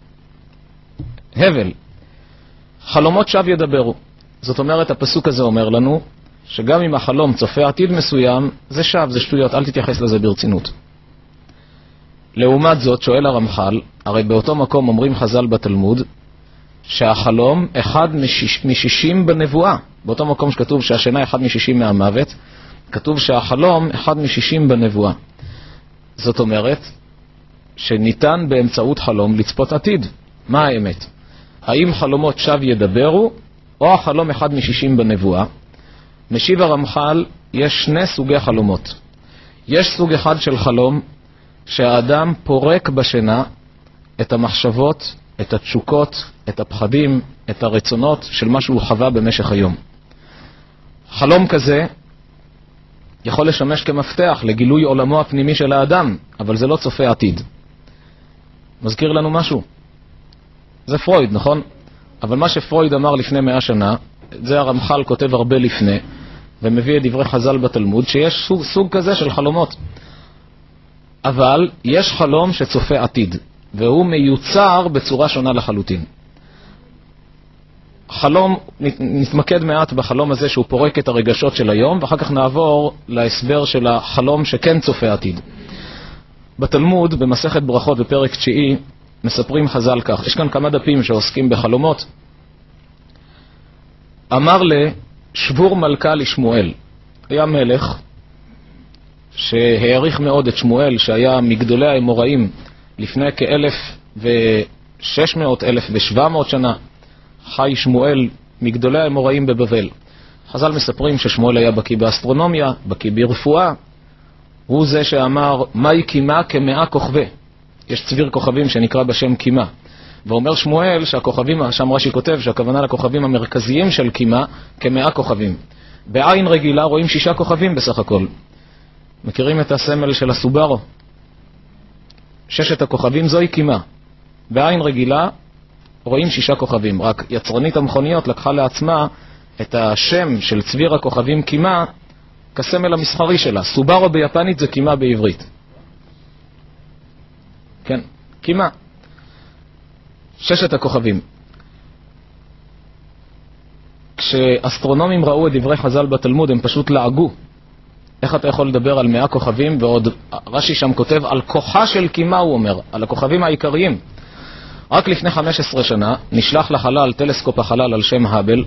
הבל. חלומות שב ידברו. זאת אומרת, הפסוק הזה אומר לנו, שגם אם החלום צופה עתיד מסוים, זה שב, זה שטויות, אל תתייחס לזה ברצינות. לעומת זאת, שואל הרמח"ל, הרי באותו מקום אומרים חז"ל בתלמוד, שהחלום אחד משיש, משישים בנבואה. באותו מקום שכתוב שהשינה אחד משישים מהמוות, כתוב שהחלום אחד משישים בנבואה. זאת אומרת, שניתן באמצעות חלום לצפות עתיד. מה האמת? האם חלומות שב ידברו, או החלום אחד משישים בנבואה? משיב הרמח"ל, יש שני סוגי חלומות. יש סוג אחד של חלום, שהאדם פורק בשינה את המחשבות, את התשוקות, את הפחדים, את הרצונות של מה שהוא חווה במשך היום. חלום כזה יכול לשמש כמפתח לגילוי עולמו הפנימי של האדם, אבל זה לא צופה עתיד. מזכיר לנו משהו? זה פרויד, נכון? אבל מה שפרויד אמר לפני מאה שנה, זה הרמח"ל כותב הרבה לפני, ומביא את דברי חז"ל בתלמוד, שיש סוג, סוג כזה של חלומות. אבל יש חלום שצופה עתיד, והוא מיוצר בצורה שונה לחלוטין. חלום, נתמקד מעט בחלום הזה שהוא פורק את הרגשות של היום, ואחר כך נעבור להסבר של החלום שכן צופה עתיד. בתלמוד, במסכת ברכות בפרק תשיעי, מספרים חז"ל כך, יש כאן כמה דפים שעוסקים בחלומות. אמר לשבור מלכה לשמואל, היה מלך שהעריך מאוד את שמואל, שהיה מגדולי האמוראים לפני כאלף ושש מאות, אלף ושבע מאות שנה, חי שמואל מגדולי האמוראים בבבל. חז"ל מספרים ששמואל היה בקיא באסטרונומיה, בקיא ברפואה, הוא זה שאמר, מהי קימה כמאה כוכבי. יש צביר כוכבים שנקרא בשם קימה. ואומר שמואל שהכוכבים, שם רש"י כותב שהכוונה לכוכבים המרכזיים של קימה כמאה כוכבים. בעין רגילה רואים שישה כוכבים בסך הכל. מכירים את הסמל של הסובארו? ששת הכוכבים זוהי קימה. בעין רגילה רואים שישה כוכבים. רק יצרנית המכוניות לקחה לעצמה את השם של צביר הכוכבים קימה כסמל המסחרי שלה. סובארו ביפנית זה קימה בעברית. כן, קימה. ששת הכוכבים. כשאסטרונומים ראו את דברי חז"ל בתלמוד, הם פשוט לעגו. איך אתה יכול לדבר על מאה כוכבים, ועוד רש"י שם כותב על כוחה של קימה, הוא אומר, על הכוכבים העיקריים. רק לפני חמש עשרה שנה נשלח לחלל טלסקופ החלל על שם האבל,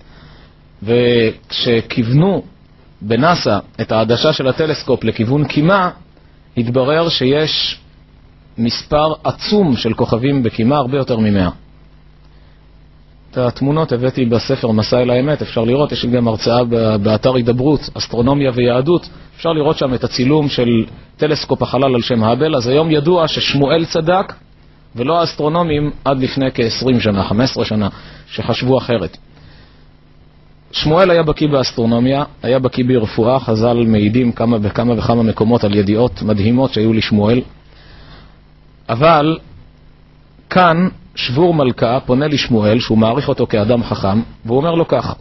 וכשכיוונו בנאסא את העדשה של הטלסקופ לכיוון קימה, התברר שיש מספר עצום של כוכבים בקימה, הרבה יותר ממאה. את התמונות הבאתי בספר מסע אל האמת, אפשר לראות, יש גם הרצאה באתר הידברות, אסטרונומיה ויהדות, אפשר לראות שם את הצילום של טלסקופ החלל על שם האבל. אז היום ידוע ששמואל צדק, ולא האסטרונומים עד לפני כ-עשרים שנה, חמש עשרה שנה, שחשבו אחרת. שמואל היה בקיא באסטרונומיה, היה בקיא ברפואה, חז"ל מעידים כמה וכמה וכמה מקומות על ידיעות מדהימות שהיו לשמואל. אבל כאן שבור מלכה פונה לשמואל, שהוא מעריך אותו כאדם חכם, והוא אומר לו כך,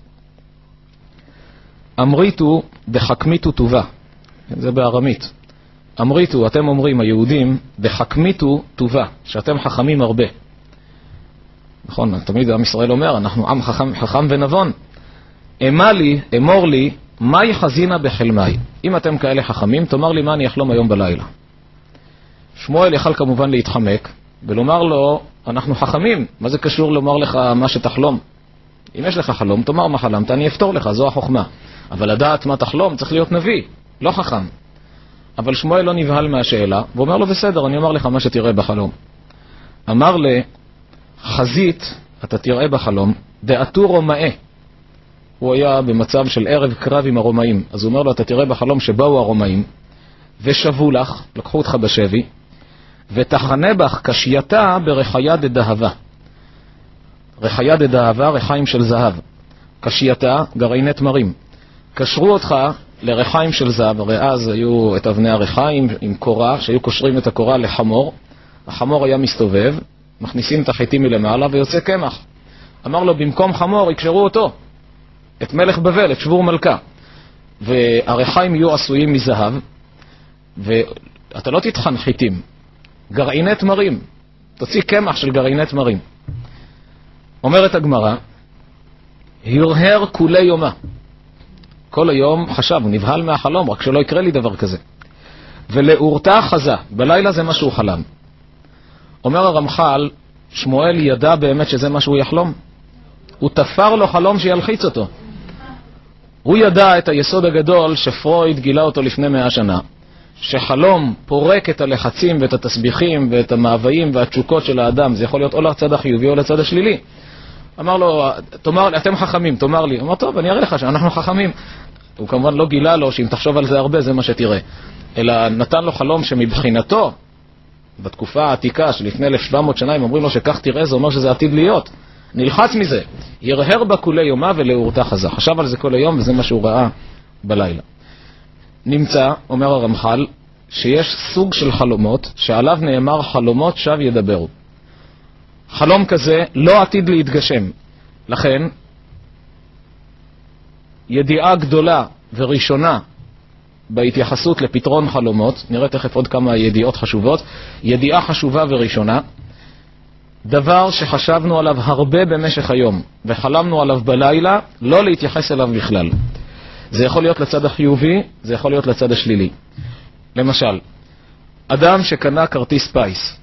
אמריתו דחכמיתו טובה, זה בארמית, אמריתו, אתם אומרים היהודים, דחכמיתו טובה, שאתם חכמים הרבה. נכון, תמיד עם ישראל אומר, אנחנו עם חכם, חכם ונבון. אמר לי, אמור לי, מהי חזינה בחלמי? אם אתם כאלה חכמים, תאמר לי מה אני אחלום היום בלילה. שמואל יכל כמובן להתחמק, ולומר לו, אנחנו חכמים, מה זה קשור לומר לך מה שתחלום? אם יש לך חלום, תאמר מה חלמת, אני אפתור לך, זו החוכמה. אבל לדעת מה תחלום צריך להיות נביא, לא חכם. אבל שמואל לא נבהל מהשאלה, ואומר לו, בסדר, אני אומר לך מה שתראה בחלום. אמר לי, חזית, אתה תראה בחלום, דעתו רומאה. הוא היה במצב של ערב קרב עם הרומאים, אז הוא אומר לו, אתה תראה בחלום שבאו הרומאים, ושבו לך, לקחו אותך בשבי, ותחנה בך קשייתה ברחיה דדהבה. רחיה דדהבה, רחיים של זהב. קשייתה, גרעיני תמרים. קשרו אותך לרחיים של זהב, הרי אז היו את אבני הרחיים עם קורה, שהיו קושרים את הקורה לחמור. החמור היה מסתובב, מכניסים את החיטים מלמעלה ויוצא קמח. אמר לו, במקום חמור יקשרו אותו, את מלך בבל, את שבור מלכה. והרחיים יהיו עשויים מזהב, ואתה לא תטחן חיטים, גרעיני תמרים, תוציא קמח של גרעיני תמרים. אומרת הגמרא, הרהר כולי יומה. כל היום חשב, הוא נבהל מהחלום, רק שלא יקרה לי דבר כזה. ולאורתה חזה, בלילה זה מה שהוא חלם. אומר הרמח"ל, שמואל ידע באמת שזה מה שהוא יחלום. הוא תפר לו חלום שילחיץ אותו. הוא ידע את היסוד הגדול שפרויד גילה אותו לפני מאה שנה, שחלום פורק את הלחצים ואת התסביכים ואת המאוויים והתשוקות של האדם. זה יכול להיות או לצד החיובי או לצד השלילי. אמר לו, תאמר לי, אתם חכמים, תאמר לי. אמר, טוב, אני אראה לך שאנחנו חכמים. הוא כמובן לא גילה לו שאם תחשוב על זה הרבה, זה מה שתראה. אלא נתן לו חלום שמבחינתו, בתקופה העתיקה שלפני אלף שבע מאות שנה, אם אומרים לו שכך תראה, זה אומר שזה עתיד להיות. נלחץ מזה. ירהר בה כולי יומה ולאורתה חזה. חשב על זה כל היום וזה מה שהוא ראה בלילה. נמצא, אומר הרמח"ל, שיש סוג של חלומות שעליו נאמר חלומות שב ידברו. חלום כזה לא עתיד להתגשם. לכן, ידיעה גדולה וראשונה בהתייחסות לפתרון חלומות, נראה תכף עוד כמה ידיעות חשובות, ידיעה חשובה וראשונה, דבר שחשבנו עליו הרבה במשך היום וחלמנו עליו בלילה, לא להתייחס אליו בכלל. זה יכול להיות לצד החיובי, זה יכול להיות לצד השלילי. למשל, אדם שקנה כרטיס פייס.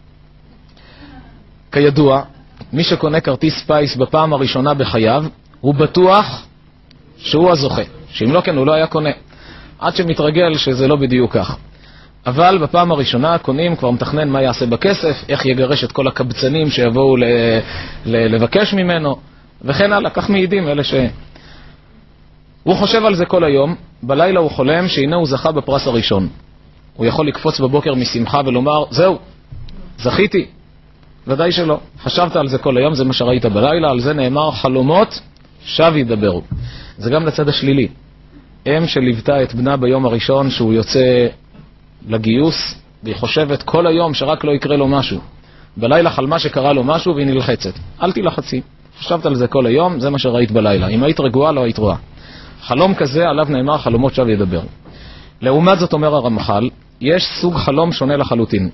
כידוע, מי שקונה כרטיס פייס בפעם הראשונה בחייו, הוא בטוח שהוא הזוכה. שאם לא כן, הוא לא היה קונה. עד שמתרגל שזה לא בדיוק כך. אבל בפעם הראשונה קונים, כבר מתכנן מה יעשה בכסף, איך יגרש את כל הקבצנים שיבואו ל- ל- לבקש ממנו, וכן הלאה, כך מעידים אלה ש... הוא חושב על זה כל היום, בלילה הוא חולם שהנה הוא זכה בפרס הראשון. הוא יכול לקפוץ בבוקר משמחה ולומר, זהו, זכיתי. ודאי שלא. חשבת על זה כל היום, זה מה שראית בלילה, על זה נאמר חלומות שב ידברו. זה גם לצד השלילי. אם שליוותה את בנה ביום הראשון שהוא יוצא לגיוס, והיא חושבת כל היום שרק לא יקרה לו משהו. בלילה חלמה שקרה לו משהו והיא נלחצת. אל תלחצי. חשבת על זה כל היום, זה מה שראית בלילה. אם היית רגועה, לא היית רואה. חלום כזה עליו נאמר חלומות שב ידברו. לעומת זאת אומר הרמח"ל, יש סוג חלום שונה לחלוטין.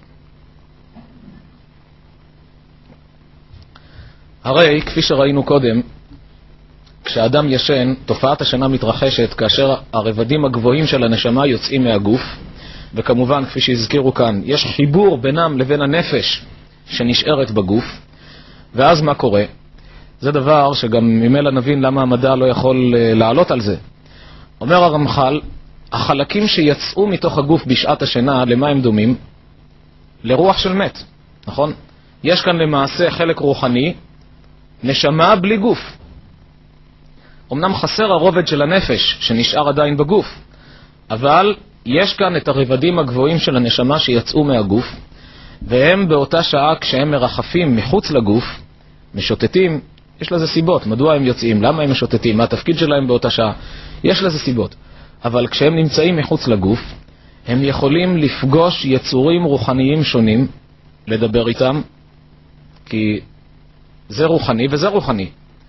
הרי, כפי שראינו קודם, כשאדם ישן, תופעת השינה מתרחשת כאשר הרבדים הגבוהים של הנשמה יוצאים מהגוף, וכמובן, כפי שהזכירו כאן, יש חיבור בינם לבין הנפש שנשארת בגוף, ואז מה קורה? זה דבר שגם ממילא נבין למה המדע לא יכול לעלות על זה. אומר הרמח"ל, החלקים שיצאו מתוך הגוף בשעת השינה, למה הם דומים? לרוח של מת, נכון? יש כאן למעשה חלק רוחני, נשמה בלי גוף. אמנם חסר הרובד של הנפש שנשאר עדיין בגוף, אבל יש כאן את הרבדים הגבוהים של הנשמה שיצאו מהגוף, והם באותה שעה כשהם מרחפים מחוץ לגוף, משוטטים, יש לזה סיבות. מדוע הם יוצאים? למה הם משוטטים? מה התפקיד שלהם באותה שעה? יש לזה סיבות. אבל כשהם נמצאים מחוץ לגוף, הם יכולים לפגוש יצורים רוחניים שונים, לדבר איתם, כי זה רוחני וזה רוחני.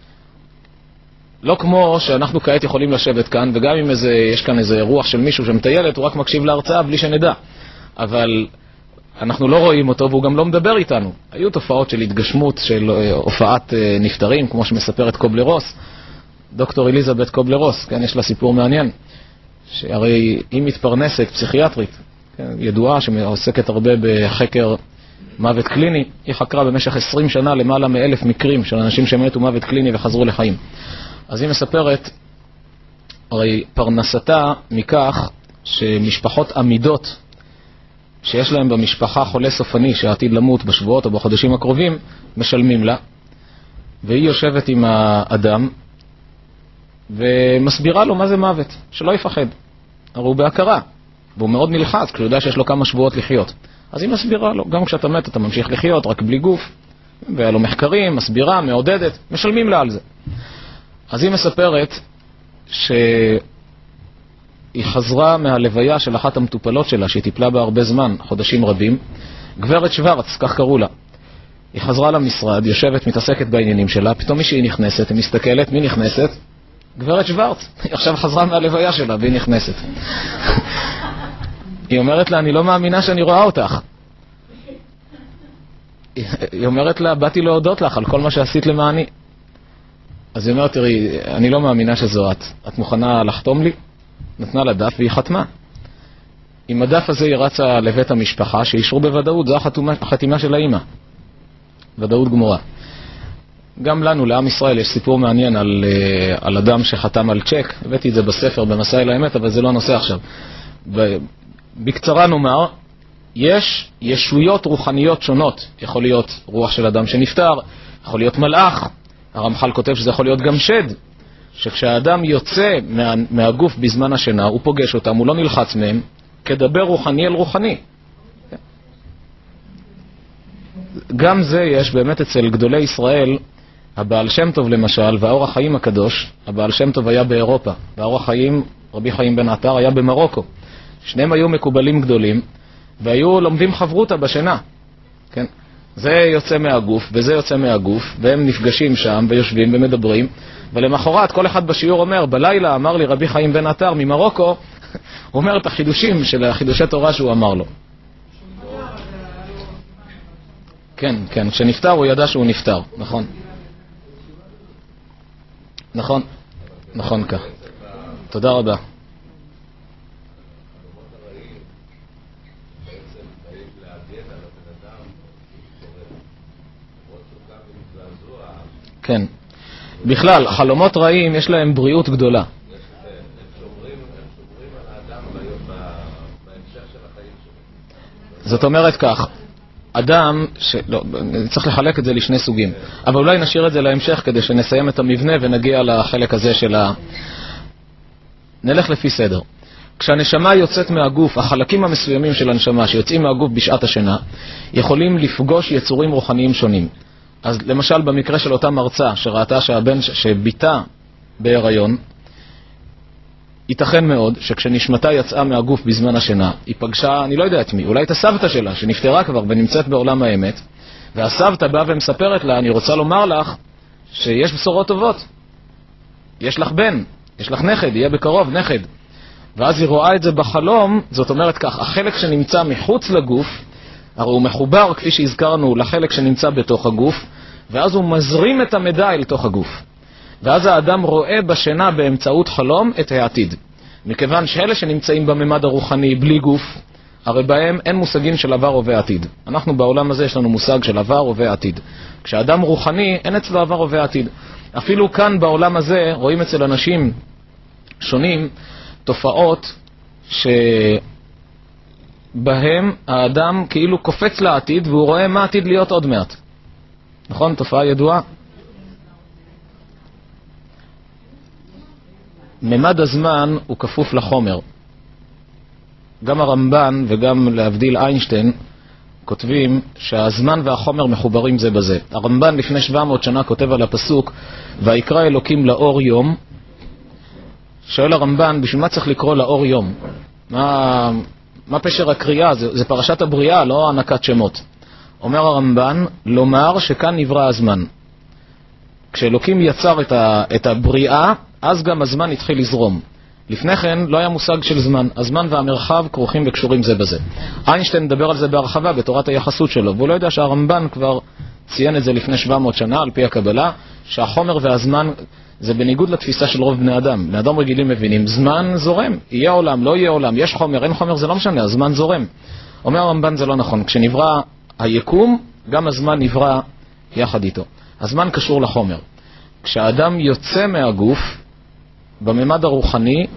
לא כמו שאנחנו כעת יכולים לשבת כאן, וגם אם איזה, יש כאן איזה רוח של מישהו שמטיילת, הוא רק מקשיב להרצאה בלי שנדע. אבל אנחנו לא רואים אותו והוא גם לא מדבר איתנו. היו תופעות של התגשמות, של הופעת נפטרים, כמו שמספרת קובלרוס, דוקטור אליזבת קובלרוס, כן, יש לה סיפור מעניין, שהרי היא מתפרנסת פסיכיאטרית, כן, ידועה שעוסקת הרבה בחקר מוות קליני. היא חקרה במשך עשרים שנה למעלה מאלף מקרים של אנשים שמתו מוות קליני וחזרו לחיים. אז היא מספרת, הרי פרנסתה מכך שמשפחות עמידות, שיש להם במשפחה חולה סופני שעתיד למות בשבועות או בחודשים הקרובים, משלמים לה, והיא יושבת עם האדם ומסבירה לו מה זה מוות, שלא יפחד. הרי הוא בהכרה, והוא מאוד נלחץ כשהוא יודע שיש לו כמה שבועות לחיות. אז היא מסבירה לו, גם כשאתה מת אתה ממשיך לחיות, רק בלי גוף, והיה לו מחקרים, מסבירה, מעודדת, משלמים לה על זה. אז היא מספרת שהיא חזרה מהלוויה של אחת המטופלות שלה, שהיא טיפלה בה הרבה זמן, חודשים רבים, גברת שוורץ, כך קראו לה. היא חזרה למשרד, יושבת, מתעסקת בעניינים שלה, פתאום מישהי נכנסת, היא מסתכלת, מי נכנסת? גברת שוורץ. היא עכשיו חזרה מהלוויה שלה, והיא נכנסת. היא אומרת לה, אני לא מאמינה שאני רואה אותך. היא אומרת לה, באתי להודות לך על כל מה שעשית למעני. אז היא אומרת, תראי, אני לא מאמינה שזו את. את מוכנה לחתום לי? נתנה לה דף והיא חתמה. עם הדף הזה היא רצה לבית המשפחה, שאישרו בוודאות, זו החתימה, החתימה של האמא. ודאות גמורה. גם לנו, לעם ישראל, יש סיפור מעניין על, על אדם שחתם על צ'ק. הבאתי את זה בספר, במסע אל האמת, אבל זה לא הנושא עכשיו. בקצרה נאמר, יש ישויות רוחניות שונות. יכול להיות רוח של אדם שנפטר, יכול להיות מלאך. הרמח"ל כותב שזה יכול להיות גם שד. שכשהאדם יוצא מה, מהגוף בזמן השינה, הוא פוגש אותם, הוא לא נלחץ מהם, כדבר רוחני אל רוחני. גם זה יש באמת אצל גדולי ישראל, הבעל שם טוב למשל, והאור החיים הקדוש, הבעל שם טוב היה באירופה, והאור החיים, רבי חיים בן עטר, היה במרוקו. שניהם היו מקובלים גדולים, והיו לומדים חברותה בשינה. כן? זה יוצא מהגוף, וזה יוצא מהגוף, והם נפגשים שם, ויושבים ומדברים, ולמחרת כל אחד בשיעור אומר, בלילה אמר לי רבי חיים בן עטר ממרוקו, הוא אומר את החידושים של החידושי תורה שהוא אמר לו. כן, כן, כשנפטר הוא ידע שהוא נפטר, נכון. נכון, נכון כך. תודה רבה. כן. בכלל, חלומות רעים יש להם בריאות גדולה. הם שומרים על האדם בהמשך של החיים שלו. זאת אומרת כך, אדם, ש... לא, צריך לחלק את זה לשני סוגים, אבל אולי נשאיר את זה להמשך כדי שנסיים את המבנה ונגיע לחלק הזה של ה... נלך לפי סדר. כשהנשמה יוצאת מהגוף, החלקים המסוימים של הנשמה שיוצאים מהגוף בשעת השינה, יכולים לפגוש יצורים רוחניים שונים. אז למשל במקרה של אותה מרצה שראתה שהבן שביתה בהיריון, ייתכן מאוד שכשנשמתה יצאה מהגוף בזמן השינה, היא פגשה, אני לא יודע את מי, אולי את הסבתא שלה שנפטרה כבר ונמצאת בעולם האמת, והסבתא באה ומספרת לה, אני רוצה לומר לך שיש בשורות טובות. יש לך בן, יש לך נכד, יהיה בקרוב נכד. ואז היא רואה את זה בחלום, זאת אומרת כך, החלק שנמצא מחוץ לגוף, הרי הוא מחובר, כפי שהזכרנו, לחלק שנמצא בתוך הגוף, ואז הוא מזרים את המידע אל תוך הגוף. ואז האדם רואה בשינה באמצעות חלום את העתיד. מכיוון שאלה שנמצאים בממד הרוחני בלי גוף, הרי בהם אין מושגים של עבר הווה עתיד. אנחנו בעולם הזה יש לנו מושג של עבר הווה עתיד. כשאדם רוחני אין אצלו עבר הווה עתיד. אפילו כאן בעולם הזה רואים אצל אנשים שונים תופעות שבהם האדם כאילו קופץ לעתיד והוא רואה מה עתיד להיות עוד מעט. נכון? תופעה ידועה. ממד הזמן הוא כפוף לחומר. גם הרמב"ן וגם להבדיל איינשטיין כותבים שהזמן והחומר מחוברים זה בזה. הרמב"ן לפני שבע מאות שנה כותב על הפסוק ויקרא אלוקים לאור יום. שואל הרמב"ן, בשביל מה צריך לקרוא לאור יום? מה, מה פשר הקריאה? זה, זה פרשת הבריאה, לא הענקת שמות. אומר הרמב"ן, לומר שכאן נברא הזמן. כשאלוקים יצר את, ה, את הבריאה, אז גם הזמן התחיל לזרום. לפני כן לא היה מושג של זמן. הזמן והמרחב כרוכים וקשורים זה בזה. איינשטיין מדבר על זה בהרחבה בתורת היחסות שלו, והוא לא יודע שהרמב"ן כבר ציין את זה לפני שבע מאות שנה על פי הקבלה, שהחומר והזמן זה בניגוד לתפיסה של רוב בני אדם. בני אדם רגילים מבינים, זמן זורם, יהיה עולם, לא יהיה עולם, יש חומר, אין חומר, זה לא משנה, הזמן זורם. אומר הרמב"ן זה לא נכון, כשנברא היקום, גם הזמן נברא יחד איתו. הזמן קשור לחומר. כשהאדם יוצא מהגוף, בממד הרוחני,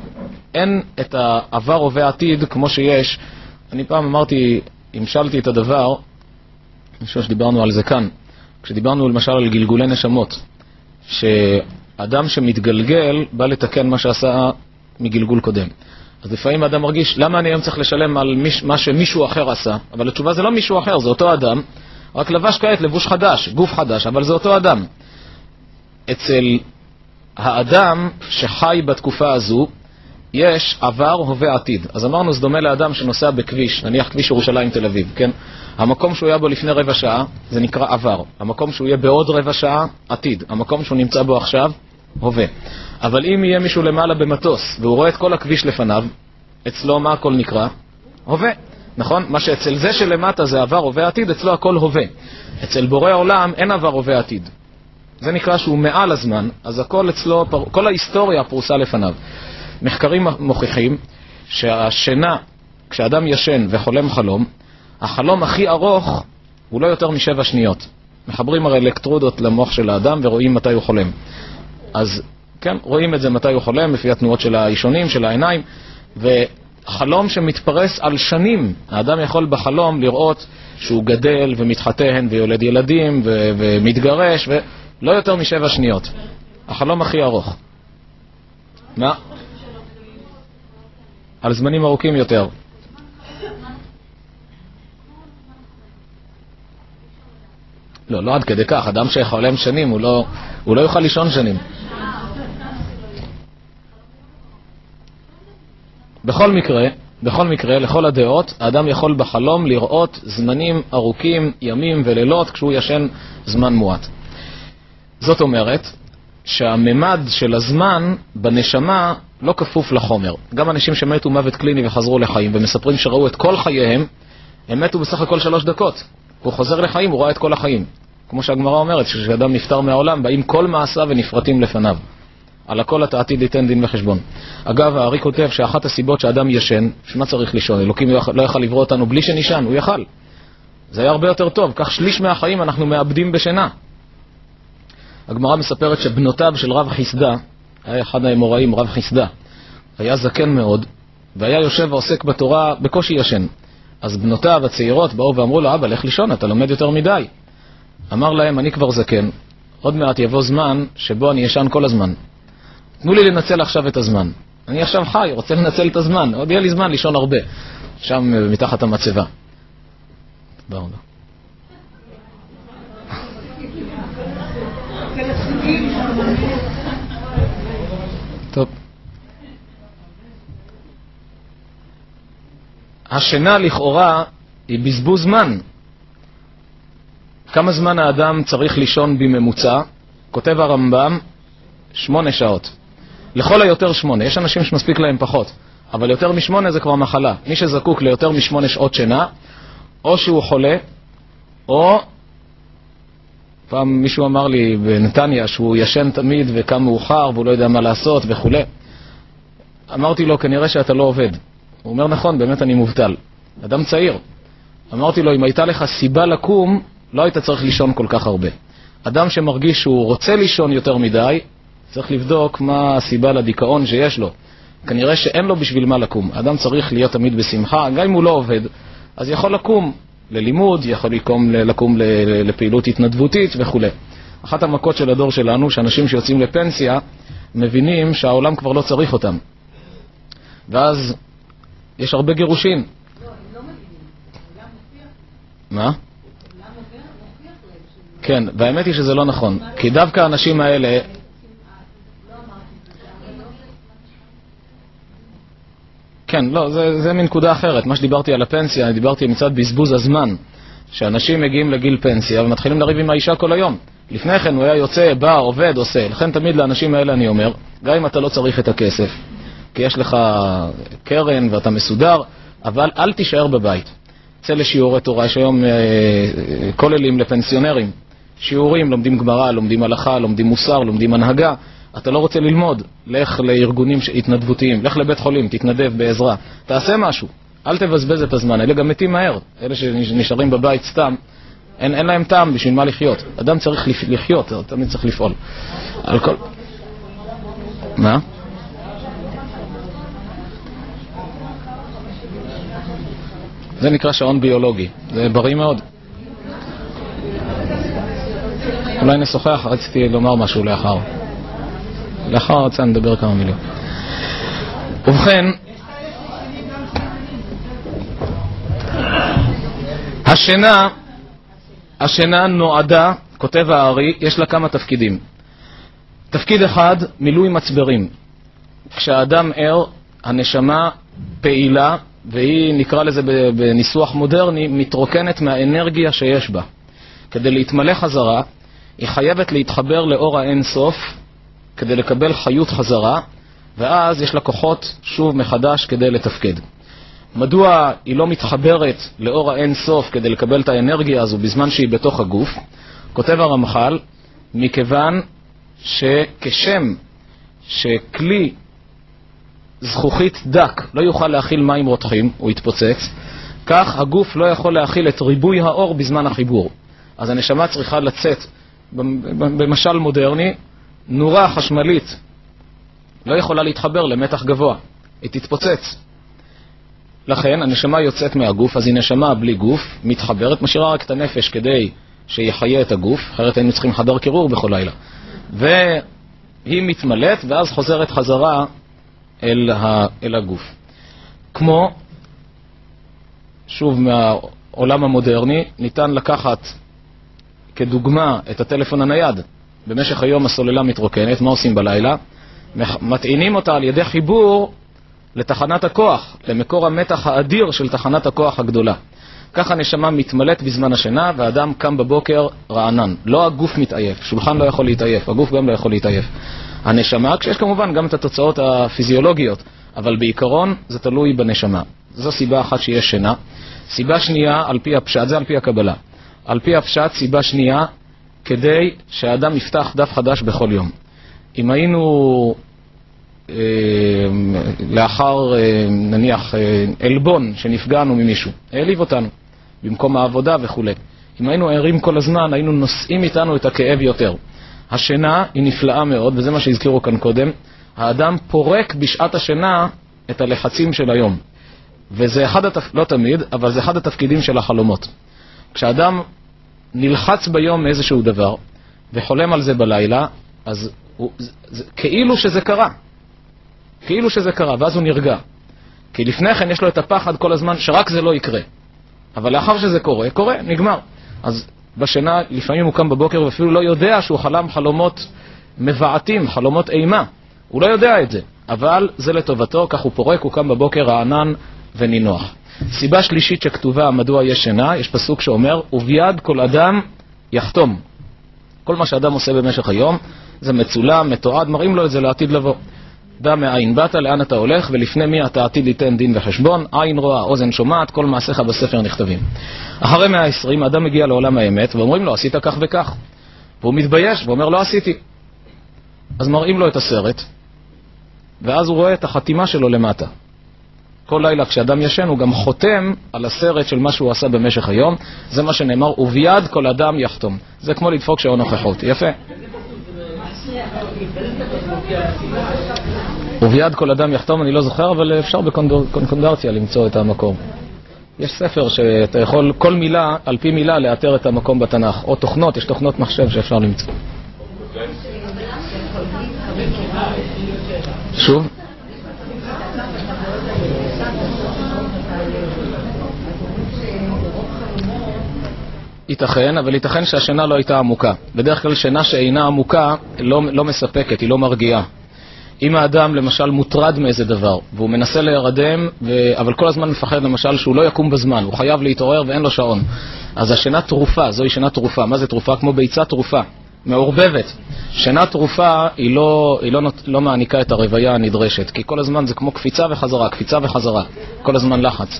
אין את העבר הווה עתיד כמו שיש. אני פעם אמרתי, המשלתי את הדבר, אני חושב שדיברנו על זה כאן, כשדיברנו למשל על גלגולי נשמות, שאדם שמתגלגל בא לתקן מה שעשה מגלגול קודם. אז לפעמים האדם מרגיש, למה אני היום צריך לשלם על מיש, מה שמישהו אחר עשה? אבל התשובה זה לא מישהו אחר, זה אותו אדם, רק לבש כעת לבוש חדש, גוף חדש, אבל זה אותו אדם. אצל האדם שחי בתקופה הזו, יש עבר, הווה, עתיד. אז אמרנו, זה דומה לאדם שנוסע בכביש, נניח כביש ירושלים תל אביב, כן? המקום שהוא היה בו לפני רבע שעה, זה נקרא עבר. המקום שהוא יהיה בעוד רבע שעה, עתיד. המקום שהוא נמצא בו עכשיו, הווה. אבל אם יהיה מישהו למעלה במטוס, והוא רואה את כל הכביש לפניו, אצלו מה הכל נקרא? הווה. נכון? מה שאצל זה שלמטה זה עבר, הווה, עתיד, אצלו הכל הווה. אצל בורא עולם אין עבר, הווה, עתיד. זה נקרא שהוא מעל הזמן, אז הכל אצלו, כל ההיסטוריה פרוסה לפניו. מחקרים מוכיחים שהשינה, כשאדם ישן וחולם חלום, החלום הכי ארוך הוא לא יותר משבע שניות. מחברים הרי אלקטרודות למוח של האדם ורואים מתי הוא חולם. אז כן, רואים את זה מתי הוא חולם, לפי התנועות של האישונים, של העיניים, וחלום שמתפרס על שנים. האדם יכול בחלום לראות שהוא גדל ומתחתן ויולד ילדים ו- ומתגרש, ולא יותר משבע שניות. החלום הכי ארוך. מה? על זמנים ארוכים יותר. לא, לא עד כדי כך. אדם שחולם שנים, הוא לא, הוא לא יוכל לישון שנים. בכל מקרה, בכל מקרה, לכל הדעות, האדם יכול בחלום לראות זמנים ארוכים, ימים ולילות, כשהוא ישן זמן מועט. זאת אומרת, שהממד של הזמן בנשמה לא כפוף לחומר. גם אנשים שמתו מוות קליני וחזרו לחיים ומספרים שראו את כל חייהם, הם מתו בסך הכל שלוש דקות. הוא חוזר לחיים, הוא רואה את כל החיים. כמו שהגמרא אומרת, שכשאדם נפטר מהעולם, באים כל מעשיו ונפרטים לפניו. על הכל אתה עתיד ליתן דין וחשבון. אגב, הארי כותב שאחת הסיבות שאדם ישן, שמה צריך לישון? אלוקים לא יכל לברוא אותנו בלי שנישן, הוא יכל. זה היה הרבה יותר טוב, כך שליש מהחיים אנחנו מאבדים בשינה. הגמרא מספרת שבנותיו של רב חיסדה, היה אחד האמוראים, רב חיסדה, היה זקן מאוד, והיה יושב ועוסק בתורה בקושי ישן. אז בנותיו הצעירות באו ואמרו לו, אבא, לך לישון, אתה לומד יותר מדי. אמר להם, אני כבר זקן, עוד מעט יבוא זמן שבו אני ישן כל הזמן. תנו לי לנצל עכשיו את הזמן. אני עכשיו חי, רוצה לנצל את הזמן, עוד יהיה לי זמן לישון הרבה. שם מתחת המצבה. תודה רבה. טוב. השינה לכאורה היא בזבוז זמן. כמה זמן האדם צריך לישון בממוצע? כותב הרמב"ם, שמונה שעות. לכל היותר שמונה. יש אנשים שמספיק להם פחות, אבל יותר משמונה זה כבר מחלה. מי שזקוק ליותר משמונה שעות שינה, או שהוא חולה, או פעם מישהו אמר לי בנתניה שהוא ישן תמיד וקם מאוחר והוא לא יודע מה לעשות וכו'. אמרתי לו, כנראה שאתה לא עובד. הוא אומר, נכון, באמת אני מובטל. אדם צעיר. אמרתי לו, אם הייתה לך סיבה לקום, לא היית צריך לישון כל כך הרבה. אדם שמרגיש שהוא רוצה לישון יותר מדי, צריך לבדוק מה הסיבה לדיכאון שיש לו. כנראה שאין לו בשביל מה לקום. אדם צריך להיות תמיד בשמחה, גם אם הוא לא עובד, אז יכול לקום ללימוד, יכול לקום, לקום לפעילות התנדבותית וכו'. אחת המכות של הדור שלנו, שאנשים שיוצאים לפנסיה, מבינים שהעולם כבר לא צריך אותם. ואז יש הרבה גירושים. לא, הם לא מבינים. העולם מוכיח. מה? העולם מוכיח להם. כן, והאמת היא שזה לא נכון. כי דווקא האנשים האלה... כן, לא, זה, זה מנקודה אחרת. מה שדיברתי על הפנסיה, אני דיברתי מצד בזבוז הזמן. שאנשים מגיעים לגיל פנסיה ומתחילים לריב עם האישה כל היום. לפני כן הוא היה יוצא, בא, עובד, עושה. לכן תמיד לאנשים האלה אני אומר, גם אם אתה לא צריך את הכסף, כי יש לך קרן ואתה מסודר, אבל אל תישאר בבית. צא לשיעורי תורה, יש היום אה, כוללים לפנסיונרים. שיעורים, לומדים גמרא, לומדים הלכה, לומדים מוסר, לומדים הנהגה. אתה לא רוצה ללמוד, לך לארגונים התנדבותיים, לך לבית חולים, תתנדב בעזרה, תעשה משהו, אל תבזבז את הזמן. אלה גם מתים מהר, אלה שנשארים בבית סתם, אין, אין להם טעם בשביל מה לחיות. אדם צריך לחיות, תמיד צריך לפעול. על כל... מה? זה נקרא שעון ביולוגי, זה בריא מאוד. אולי נשוחח, רציתי לומר משהו לאחר. לאחר רוצה נדבר כמה מילים. ובכן, השינה, השינה נועדה, כותב הארי, יש לה כמה תפקידים. תפקיד אחד, מילוי מצברים. כשהאדם ער, הנשמה פעילה, והיא, נקרא לזה בניסוח מודרני, מתרוקנת מהאנרגיה שיש בה. כדי להתמלא חזרה, היא חייבת להתחבר לאור האין סוף, כדי לקבל חיות חזרה, ואז יש לה כוחות שוב מחדש כדי לתפקד. מדוע היא לא מתחברת לאור האין סוף כדי לקבל את האנרגיה הזו בזמן שהיא בתוך הגוף? כותב הרמח"ל, מכיוון שכשם שכלי זכוכית דק לא יוכל להכיל מים רותחים, הוא יתפוצץ, כך הגוף לא יכול להכיל את ריבוי האור בזמן החיבור. אז הנשמה צריכה לצאת, במשל מודרני, נורה חשמלית לא יכולה להתחבר למתח גבוה, היא תתפוצץ. לכן הנשמה יוצאת מהגוף, אז היא נשמה בלי גוף, מתחברת, משאירה רק את הנפש כדי שיחיה את הגוף, אחרת היינו צריכים חדר קירור בכל לילה. והיא מתמלאת ואז חוזרת חזרה אל, ה, אל הגוף. כמו, שוב מהעולם המודרני, ניתן לקחת כדוגמה את הטלפון הנייד. במשך היום הסוללה מתרוקנת, מה עושים בלילה? מטעינים אותה על ידי חיבור לתחנת הכוח, למקור המתח האדיר של תחנת הכוח הגדולה. ככה הנשמה מתמלאת בזמן השינה, והאדם קם בבוקר רענן. לא הגוף מתעייף, שולחן לא יכול להתעייף, הגוף גם לא יכול להתעייף. הנשמה, כשיש כמובן גם את התוצאות הפיזיולוגיות, אבל בעיקרון זה תלוי בנשמה. זו סיבה אחת שיש שינה. סיבה שנייה, על פי הפשט, זה על פי הקבלה. על פי הפשט, סיבה שנייה, כדי שהאדם יפתח דף חדש בכל יום. אם היינו אה, לאחר אה, נניח אה, אלבון שנפגענו ממישהו, העליב אותנו במקום העבודה וכו'. אם היינו ערים כל הזמן, היינו נושאים איתנו את הכאב יותר. השינה היא נפלאה מאוד, וזה מה שהזכירו כאן קודם. האדם פורק בשעת השינה את הלחצים של היום. וזה אחד התפ... לא תמיד, אבל זה אחד התפקידים של החלומות. כשאדם נלחץ ביום מאיזשהו דבר, וחולם על זה בלילה, אז הוא, זה, זה, כאילו שזה קרה. כאילו שזה קרה, ואז הוא נרגע. כי לפני כן יש לו את הפחד כל הזמן שרק זה לא יקרה. אבל לאחר שזה קורה, קורה, נגמר. אז בשינה לפעמים הוא קם בבוקר ואפילו לא יודע שהוא חלם חלומות מבעתים, חלומות אימה. הוא לא יודע את זה, אבל זה לטובתו, כך הוא פורק, הוא קם בבוקר רענן ונינוח. סיבה שלישית שכתובה מדוע יש שינה, יש פסוק שאומר, וביד כל אדם יחתום. כל מה שאדם עושה במשך היום, זה מצולם, מתועד, מראים לו את זה לעתיד לבוא. דע מאין באת, לאן אתה הולך, ולפני מי אתה עתיד ליתן דין וחשבון, עין רואה, אוזן שומעת, כל מעשיך בספר נכתבים. אחרי מאה ועשרים, האדם מגיע לעולם האמת, ואומרים לו, עשית כך וכך. והוא מתבייש, ואומר, לא עשיתי. אז מראים לו את הסרט, ואז הוא רואה את החתימה שלו למטה. כל לילה כשאדם ישן הוא גם חותם על הסרט של מה שהוא עשה במשך היום. זה מה שנאמר, וביד כל אדם יחתום. זה כמו לדפוק שעון נוכחות. יפה. וביד כל אדם יחתום, אני לא זוכר, אבל אפשר בקונקונדרציה למצוא את המקום. יש ספר שאתה יכול כל מילה, על פי מילה, לאתר את המקום בתנ"ך. או תוכנות, יש תוכנות מחשב שאפשר למצוא. שוב? ייתכן, אבל ייתכן שהשינה לא הייתה עמוקה. בדרך כלל שינה שאינה עמוקה לא, לא מספקת, היא לא מרגיעה. אם האדם למשל מוטרד מאיזה דבר, והוא מנסה להירדם, ו... אבל כל הזמן מפחד למשל שהוא לא יקום בזמן, הוא חייב להתעורר ואין לו שעון. אז השינה תרופה, זוהי שינה תרופה. מה זה תרופה? כמו ביצה תרופה, מעורבבת. שינה תרופה היא לא, היא לא, לא מעניקה את הרוויה הנדרשת, כי כל הזמן זה כמו קפיצה וחזרה, קפיצה וחזרה, כל הזמן לחץ.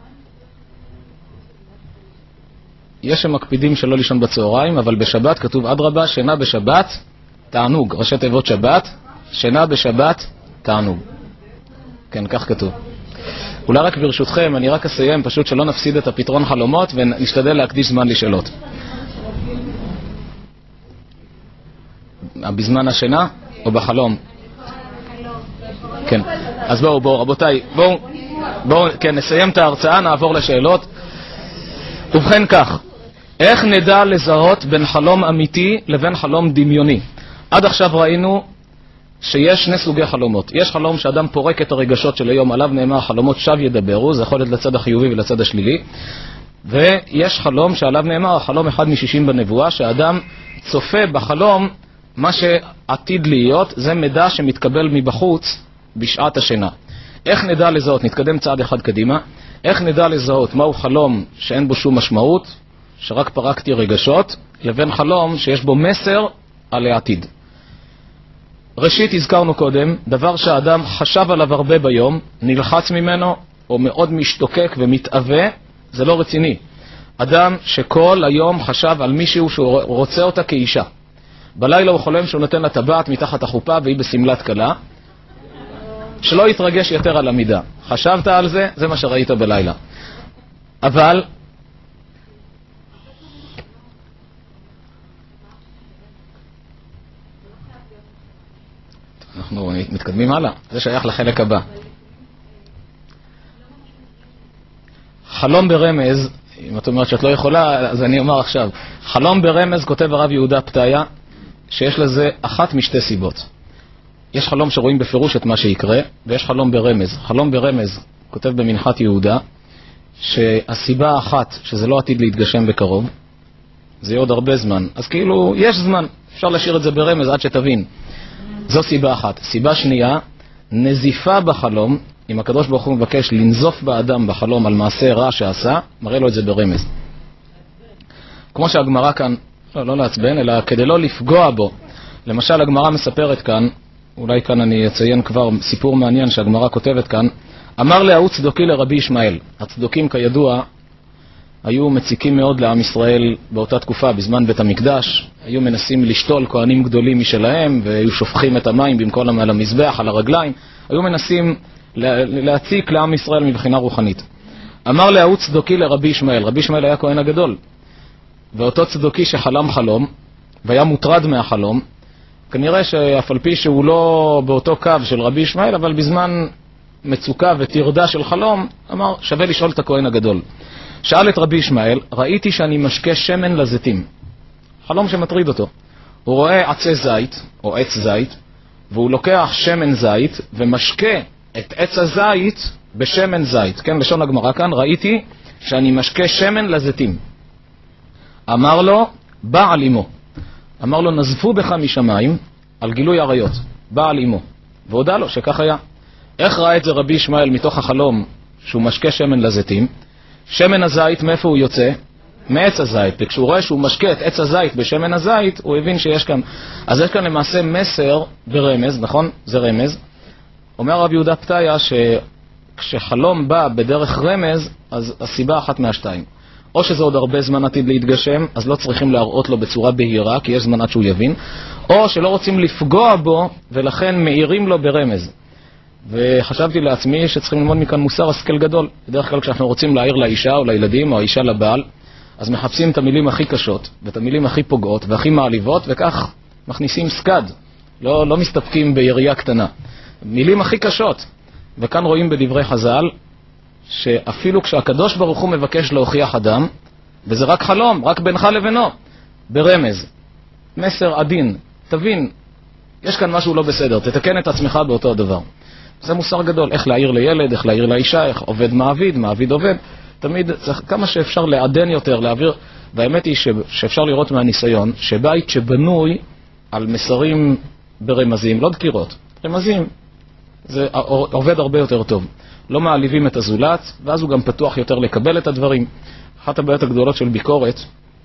יש שמקפידים שלא לישון בצהריים, אבל בשבת כתוב אדרבה, שינה בשבת, תענוג. ראשי תיבות שבת, שינה בשבת, תענוג. כן, כך כתוב. אולי רק ברשותכם, אני רק אסיים, פשוט שלא נפסיד את הפתרון חלומות, ונשתדל להקדיש זמן לשאלות. בזמן השינה או בחלום? כן, אז בואו, בואו, רבותיי, בואו, בואו, כן, נסיים את ההרצאה, נעבור לשאלות. ובכן כך, איך נדע לזהות בין חלום אמיתי לבין חלום דמיוני? עד עכשיו ראינו שיש שני סוגי חלומות. יש חלום שאדם פורק את הרגשות של היום, עליו נאמר חלומות שב ידברו, זה יכול להיות לצד החיובי ולצד השלילי. ויש חלום שעליו נאמר, חלום אחד משישים בנבואה, שאדם צופה בחלום מה שעתיד להיות, זה מידע שמתקבל מבחוץ בשעת השינה. איך נדע לזהות? נתקדם צעד אחד קדימה. איך נדע לזהות מהו חלום שאין בו שום משמעות, שרק פרקתי רגשות, לבין חלום שיש בו מסר על העתיד? ראשית, הזכרנו קודם, דבר שהאדם חשב עליו הרבה ביום, נלחץ ממנו, או מאוד משתוקק ומתאווה, זה לא רציני. אדם שכל היום חשב על מישהו שהוא רוצה אותה כאישה. בלילה הוא חולם שהוא נותן לה טבעת מתחת החופה והיא בסמלת כלה. שלא יתרגש יותר על המידה. חשבת על זה, זה מה שראית בלילה. אבל אנחנו מתקדמים הלאה. זה שייך לחלק הבא. חלום ברמז, אם את אומרת שאת לא יכולה, אז אני אומר עכשיו. חלום ברמז, כותב הרב יהודה פתאיה, שיש לזה אחת משתי סיבות. יש חלום שרואים בפירוש את מה שיקרה, ויש חלום ברמז. חלום ברמז, כותב במנחת יהודה, שהסיבה האחת, שזה לא עתיד להתגשם בקרוב, זה יהיה עוד הרבה זמן. אז כאילו, יש זמן, אפשר להשאיר את זה ברמז עד שתבין. זו סיבה אחת. סיבה שנייה, נזיפה בחלום, אם הקדוש ברוך הוא מבקש לנזוף באדם בחלום על מעשה רע שעשה, מראה לו את זה ברמז. כמו שהגמרא כאן, לא, לא לעצבן, אלא כדי לא לפגוע בו. למשל, הגמרא מספרת כאן, אולי כאן אני אציין כבר סיפור מעניין שהגמרא כותבת כאן, אמר להוא צדוקי לרבי ישמעאל. הצדוקים כידוע היו מציקים מאוד לעם ישראל באותה תקופה, בזמן בית המקדש. היו מנסים לשתול כהנים גדולים משלהם, והיו שופכים את המים במקום על המזבח, על הרגליים. היו מנסים להציק לעם ישראל מבחינה רוחנית. אמר להוא צדוקי לרבי ישמעאל. רבי ישמעאל היה כהן הגדול. ואותו צדוקי שחלם חלום, והיה מוטרד מהחלום, כנראה שאף על פי שהוא לא באותו קו של רבי ישמעאל, אבל בזמן מצוקה ותרדה של חלום, אמר, שווה לשאול את הכהן הגדול. שאל את רבי ישמעאל, ראיתי שאני משקה שמן לזיתים. חלום שמטריד אותו. הוא רואה עצי זית, או עץ זית, והוא לוקח שמן זית, ומשקה את עץ הזית בשמן זית. כן, לשון הגמרא כאן, ראיתי שאני משקה שמן לזיתים. אמר לו, בעל אמו. אמר לו, נזפו בך משמיים על גילוי עריות. בעל אמו. והודע לו שכך היה. איך ראה את זה רבי ישמעאל מתוך החלום שהוא משקה שמן לזיתים? שמן הזית, מאיפה הוא יוצא? מעץ הזית. וכשהוא רואה שהוא משקה את עץ הזית בשמן הזית, הוא הבין שיש כאן. אז יש כאן למעשה מסר ברמז, נכון? זה רמז. אומר רב יהודה פתאיה שכשחלום בא בדרך רמז, אז הסיבה אחת מהשתיים. או שזה עוד הרבה זמן עתיד להתגשם, אז לא צריכים להראות לו בצורה בהירה, כי יש זמן עד שהוא יבין, או שלא רוצים לפגוע בו, ולכן מאירים לו ברמז. וחשבתי לעצמי שצריכים ללמוד מכאן מוסר השכל גדול. בדרך כלל כשאנחנו רוצים להעיר לאישה או לילדים, או האישה לבעל, אז מחפשים את המילים הכי קשות, ואת המילים הכי פוגעות, והכי מעליבות, וכך מכניסים סקד. לא, לא מסתפקים בירייה קטנה. מילים הכי קשות. וכאן רואים בדברי חז"ל, שאפילו כשהקדוש ברוך הוא מבקש להוכיח אדם, וזה רק חלום, רק בינך לבינו, ברמז, מסר עדין, תבין, יש כאן משהו לא בסדר, תתקן את עצמך באותו הדבר. זה מוסר גדול, איך להעיר לילד, איך להעיר לאישה, איך עובד מעביד, מעביד עובד, תמיד צריך כמה שאפשר לעדן יותר, להעביר, והאמת היא שאפשר לראות מהניסיון, שבית שבנוי על מסרים ברמזים, לא דקירות, רמזים, זה עובד הרבה יותר טוב. לא מעליבים את הזולת, ואז הוא גם פתוח יותר לקבל את הדברים. אחת הבעיות הגדולות של ביקורת,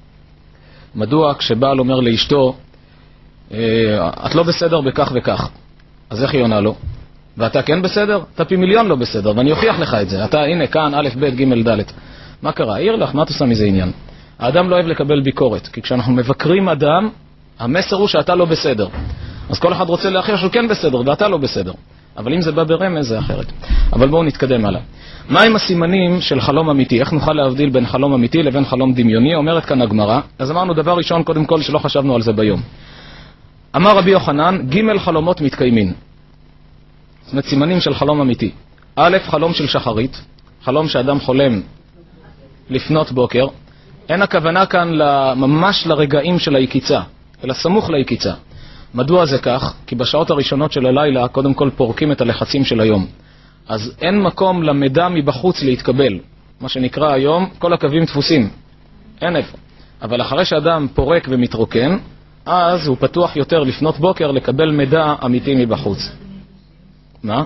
מדוע כשבעל אומר לאשתו, את לא בסדר בכך וכך, אז איך היא עונה לו? ואתה כן בסדר? אתה פי מיליון לא בסדר, ואני אוכיח לך את זה. אתה, הנה, כאן, א', ב', ג', ד'. מה קרה? העיר לך, מה את עושה מזה עניין? האדם לא אוהב לקבל ביקורת, כי כשאנחנו מבקרים אדם, המסר הוא שאתה לא בסדר. אז כל אחד רוצה להכיר שהוא כן בסדר, ואתה לא בסדר. אבל אם זה בא ברמז, זה אחרת. אבל בואו נתקדם הלאה. מהם הסימנים של חלום אמיתי? איך נוכל להבדיל בין חלום אמיתי לבין חלום דמיוני? אומרת כאן הגמרא. אז אמרנו דבר ראשון, קודם כל, שלא חשבנו על זה ביום. אמר רבי יוחנן, ג' חלומות מתקיימים. זאת אומרת, סימנים של חלום אמיתי. א', חלום של שחרית, חלום שאדם חולם לפנות בוקר. אין הכוונה כאן ממש לרגעים של היקיצה, אלא סמוך ליקיצה. מדוע זה כך? כי בשעות הראשונות של הלילה קודם כל פורקים את הלחצים של היום. אז אין מקום למידע מבחוץ להתקבל. מה שנקרא היום, כל הקווים דפוסים. אין איפה. אבל אחרי שאדם פורק ומתרוקן, אז הוא פתוח יותר לפנות בוקר לקבל מידע אמיתי מבחוץ. מה?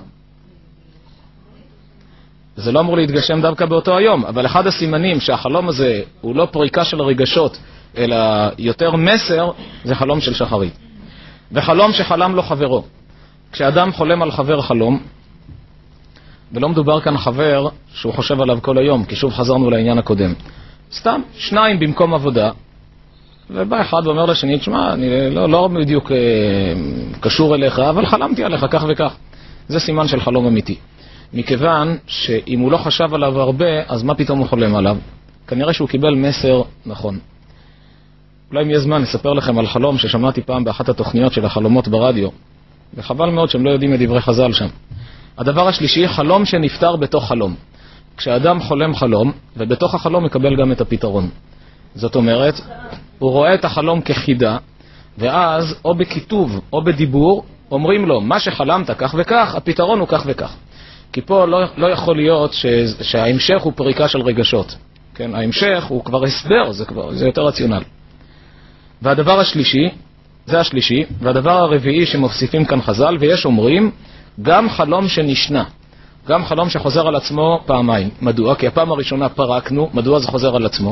זה לא אמור להתגשם דווקא באותו היום, אבל אחד הסימנים שהחלום הזה הוא לא פריקה של רגשות, אלא יותר מסר, זה חלום של שחרית. וחלום שחלם לו חברו. כשאדם חולם על חבר חלום, ולא מדובר כאן חבר שהוא חושב עליו כל היום, כי שוב חזרנו לעניין הקודם. סתם, שניים במקום עבודה, ובא אחד ואומר לשני, תשמע, אני לא, לא בדיוק אה, קשור אליך, אבל חלמתי עליך כך וכך. זה סימן של חלום אמיתי. מכיוון שאם הוא לא חשב עליו הרבה, אז מה פתאום הוא חולם עליו? כנראה שהוא קיבל מסר נכון. אולי אם יהיה זמן, נספר לכם על חלום ששמעתי פעם באחת התוכניות של החלומות ברדיו, וחבל מאוד שהם לא יודעים את דברי חז"ל שם. הדבר השלישי, חלום שנפטר בתוך חלום. כשאדם חולם חלום, ובתוך החלום מקבל גם את הפתרון. זאת אומרת, הוא רואה את החלום כחידה, ואז או בכיתוב או בדיבור, אומרים לו, מה שחלמת כך וכך, הפתרון הוא כך וכך. כי פה לא, לא יכול להיות ש, שההמשך הוא פריקה של רגשות. כן? ההמשך הוא כבר הסבר, זה, כבר, זה יותר רציונל. והדבר השלישי, זה השלישי, והדבר הרביעי שמוסיפים כאן חז"ל, ויש אומרים, גם חלום שנשנה, גם חלום שחוזר על עצמו פעמיים. מדוע? כי הפעם הראשונה פרקנו, מדוע זה חוזר על עצמו?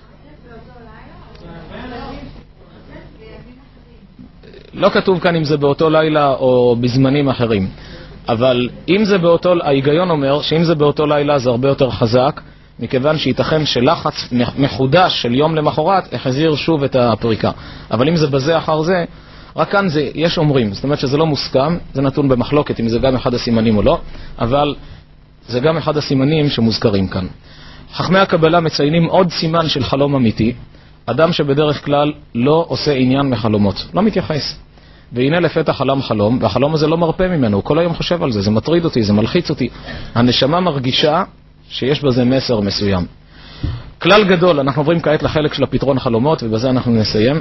לא כתוב כאן אם זה באותו לילה או בזמנים אחרים. אבל אם זה באותו, ההיגיון אומר שאם זה באותו לילה זה הרבה יותר חזק, מכיוון שייתכן שלחץ מחודש של יום למחרת החזיר שוב את הפריקה. אבל אם זה בזה אחר זה, רק כאן זה, יש אומרים, זאת אומרת שזה לא מוסכם, זה נתון במחלוקת אם זה גם אחד הסימנים או לא, אבל זה גם אחד הסימנים שמוזכרים כאן. חכמי הקבלה מציינים עוד סימן של חלום אמיתי, אדם שבדרך כלל לא עושה עניין מחלומות, לא מתייחס. והנה לפתע חלם חלום, והחלום הזה לא מרפא ממנו, הוא כל היום חושב על זה, זה מטריד אותי, זה מלחיץ אותי. הנשמה מרגישה שיש בזה מסר מסוים. כלל גדול, אנחנו עוברים כעת לחלק של הפתרון חלומות, ובזה אנחנו נסיים.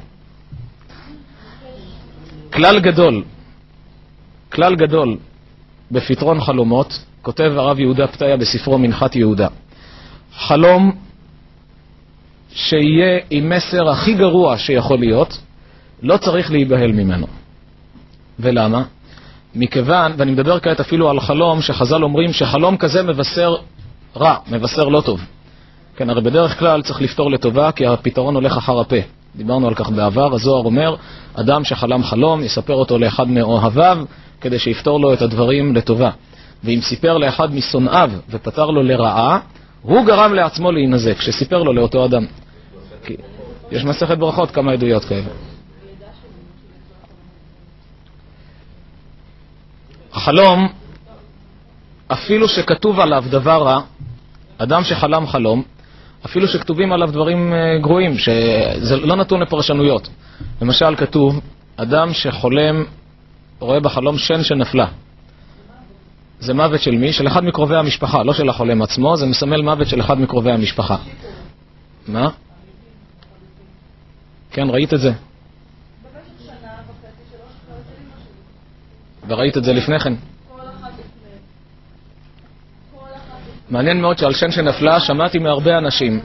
כלל גדול, כלל גדול בפתרון חלומות, כותב הרב יהודה פתיה בספרו מנחת יהודה. חלום שיהיה עם מסר הכי גרוע שיכול להיות, לא צריך להיבהל ממנו. ולמה? מכיוון, ואני מדבר כעת אפילו על חלום שחז"ל אומרים שחלום כזה מבשר רע, מבשר לא טוב. כן, הרי בדרך כלל צריך לפתור לטובה, כי הפתרון הולך אחר הפה. דיברנו על כך בעבר, הזוהר אומר, אדם שחלם חלום יספר אותו לאחד מאוהביו, כדי שיפתור לו את הדברים לטובה. ואם סיפר לאחד משונאיו ופתר לו לרעה, הוא גרם לעצמו להינזק, שסיפר לו לאותו אדם. כי יש מסכת ברכות כמה עדויות כאלה. החלום, אפילו שכתוב עליו דבר רע, אדם שחלם חלום, אפילו שכתובים עליו דברים גרועים, שזה לא נתון לפרשנויות. למשל כתוב, אדם שחולם, רואה בחלום שן שנפלה. זה מוות של מי? של אחד מקרובי המשפחה, לא של החולם עצמו, זה מסמל מוות של אחד מקרובי המשפחה. מה? כן, ראית את זה? וראית את זה לפני כן. מעניין מאוד שעל שן שנפלה שמעתי מהרבה אנשים.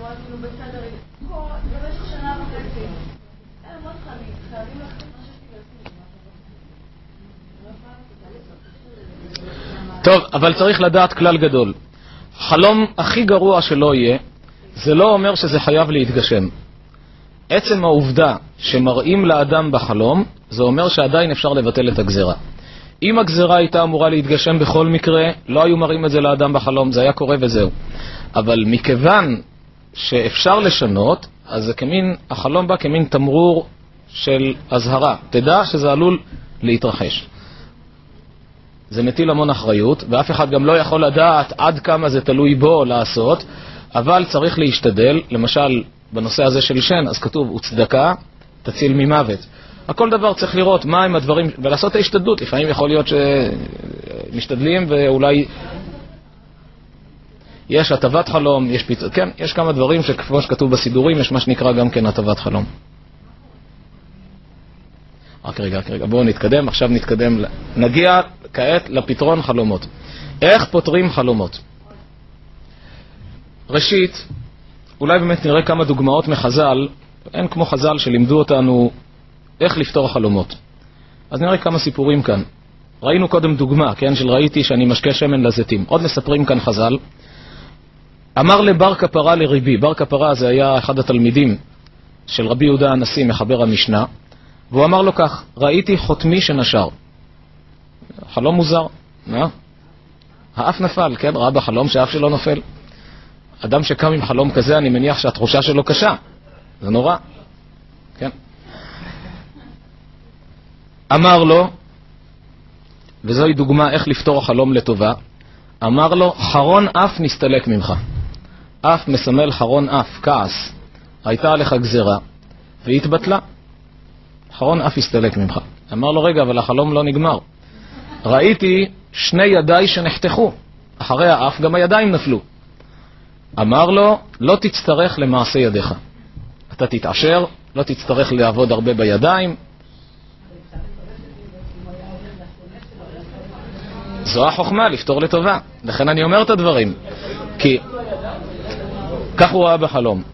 טוב, אבל צריך לדעת כלל גדול. חלום הכי גרוע שלא יהיה, זה לא אומר שזה חייב להתגשם. עצם העובדה שמראים לאדם בחלום, זה אומר שעדיין אפשר לבטל את הגזרה. אם הגזרה הייתה אמורה להתגשם בכל מקרה, לא היו מראים את זה לאדם בחלום, זה היה קורה וזהו. אבל מכיוון שאפשר לשנות, אז זה כמין, החלום בא כמין תמרור של הזהרה. תדע שזה עלול להתרחש. זה מטיל המון אחריות, ואף אחד גם לא יכול לדעת עד כמה זה תלוי בו לעשות, אבל צריך להשתדל, למשל בנושא הזה של שן, אז כתוב, וצדקה תציל ממוות. הכל דבר צריך לראות מה הם הדברים, ולעשות ההשתדלות. לפעמים יכול להיות משתדלים, ואולי יש הטבת חלום, יש פיצ... כן, יש כמה דברים שכמו שכתוב בסידורים, יש מה שנקרא גם כן הטבת חלום. רק רגע, רק רגע, בואו נתקדם, עכשיו נתקדם, נגיע כעת לפתרון חלומות. איך פותרים חלומות? ראשית, אולי באמת נראה כמה דוגמאות מחז"ל, אין כמו חז"ל שלימדו אותנו איך לפתור חלומות. אז נראה כמה סיפורים כאן. ראינו קודם דוגמה, כן, של ראיתי שאני משקה שמן לזיתים. עוד מספרים כאן חז"ל. אמר לבר כפרה לריבי, בר כפרה זה היה אחד התלמידים של רבי יהודה הנשיא, מחבר המשנה, והוא אמר לו כך, ראיתי חותמי שנשר. חלום מוזר, מה? האף נפל, כן, ראה בחלום שהאף שלו נופל. אדם שקם עם חלום כזה, אני מניח שהתחושה שלו קשה. זה נורא. כן. אמר לו, וזוהי דוגמה איך לפתור חלום לטובה, אמר לו, חרון אף נסתלק ממך. אף מסמל חרון אף, כעס. הייתה עליך גזרה, והיא התבטלה. חרון אף הסתלק ממך. אמר לו, רגע, אבל החלום לא נגמר. ראיתי שני ידיי שנחתכו. אחרי האף גם הידיים נפלו. אמר לו, לא תצטרך למעשה ידיך. אתה תתעשר, לא תצטרך לעבוד הרבה בידיים. זו החוכמה, לפתור לטובה. לכן אני אומר את הדברים. כי כך הוא ראה בחלום.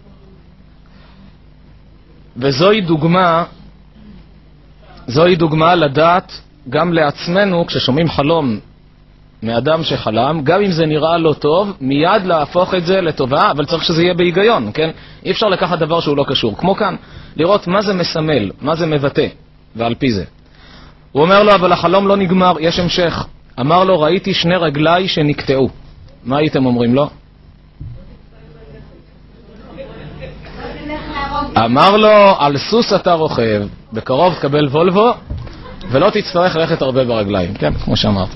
וזוהי דוגמה, זוהי דוגמה לדעת גם לעצמנו, כששומעים חלום מאדם שחלם, גם אם זה נראה לא טוב, מיד להפוך את זה לטובה, אבל צריך שזה יהיה בהיגיון, כן? אי אפשר לקחת דבר שהוא לא קשור. כמו כאן, לראות מה זה מסמל, מה זה מבטא, ועל פי זה. הוא אומר לו, אבל החלום לא נגמר, יש המשך. אמר לו, ראיתי שני רגליי שנקטעו. מה הייתם אומרים לו? אמר לו, על סוס אתה רוכב, בקרוב תקבל וולבו, ולא תצטרך ללכת הרבה ברגליים, כן? כמו שאמרת.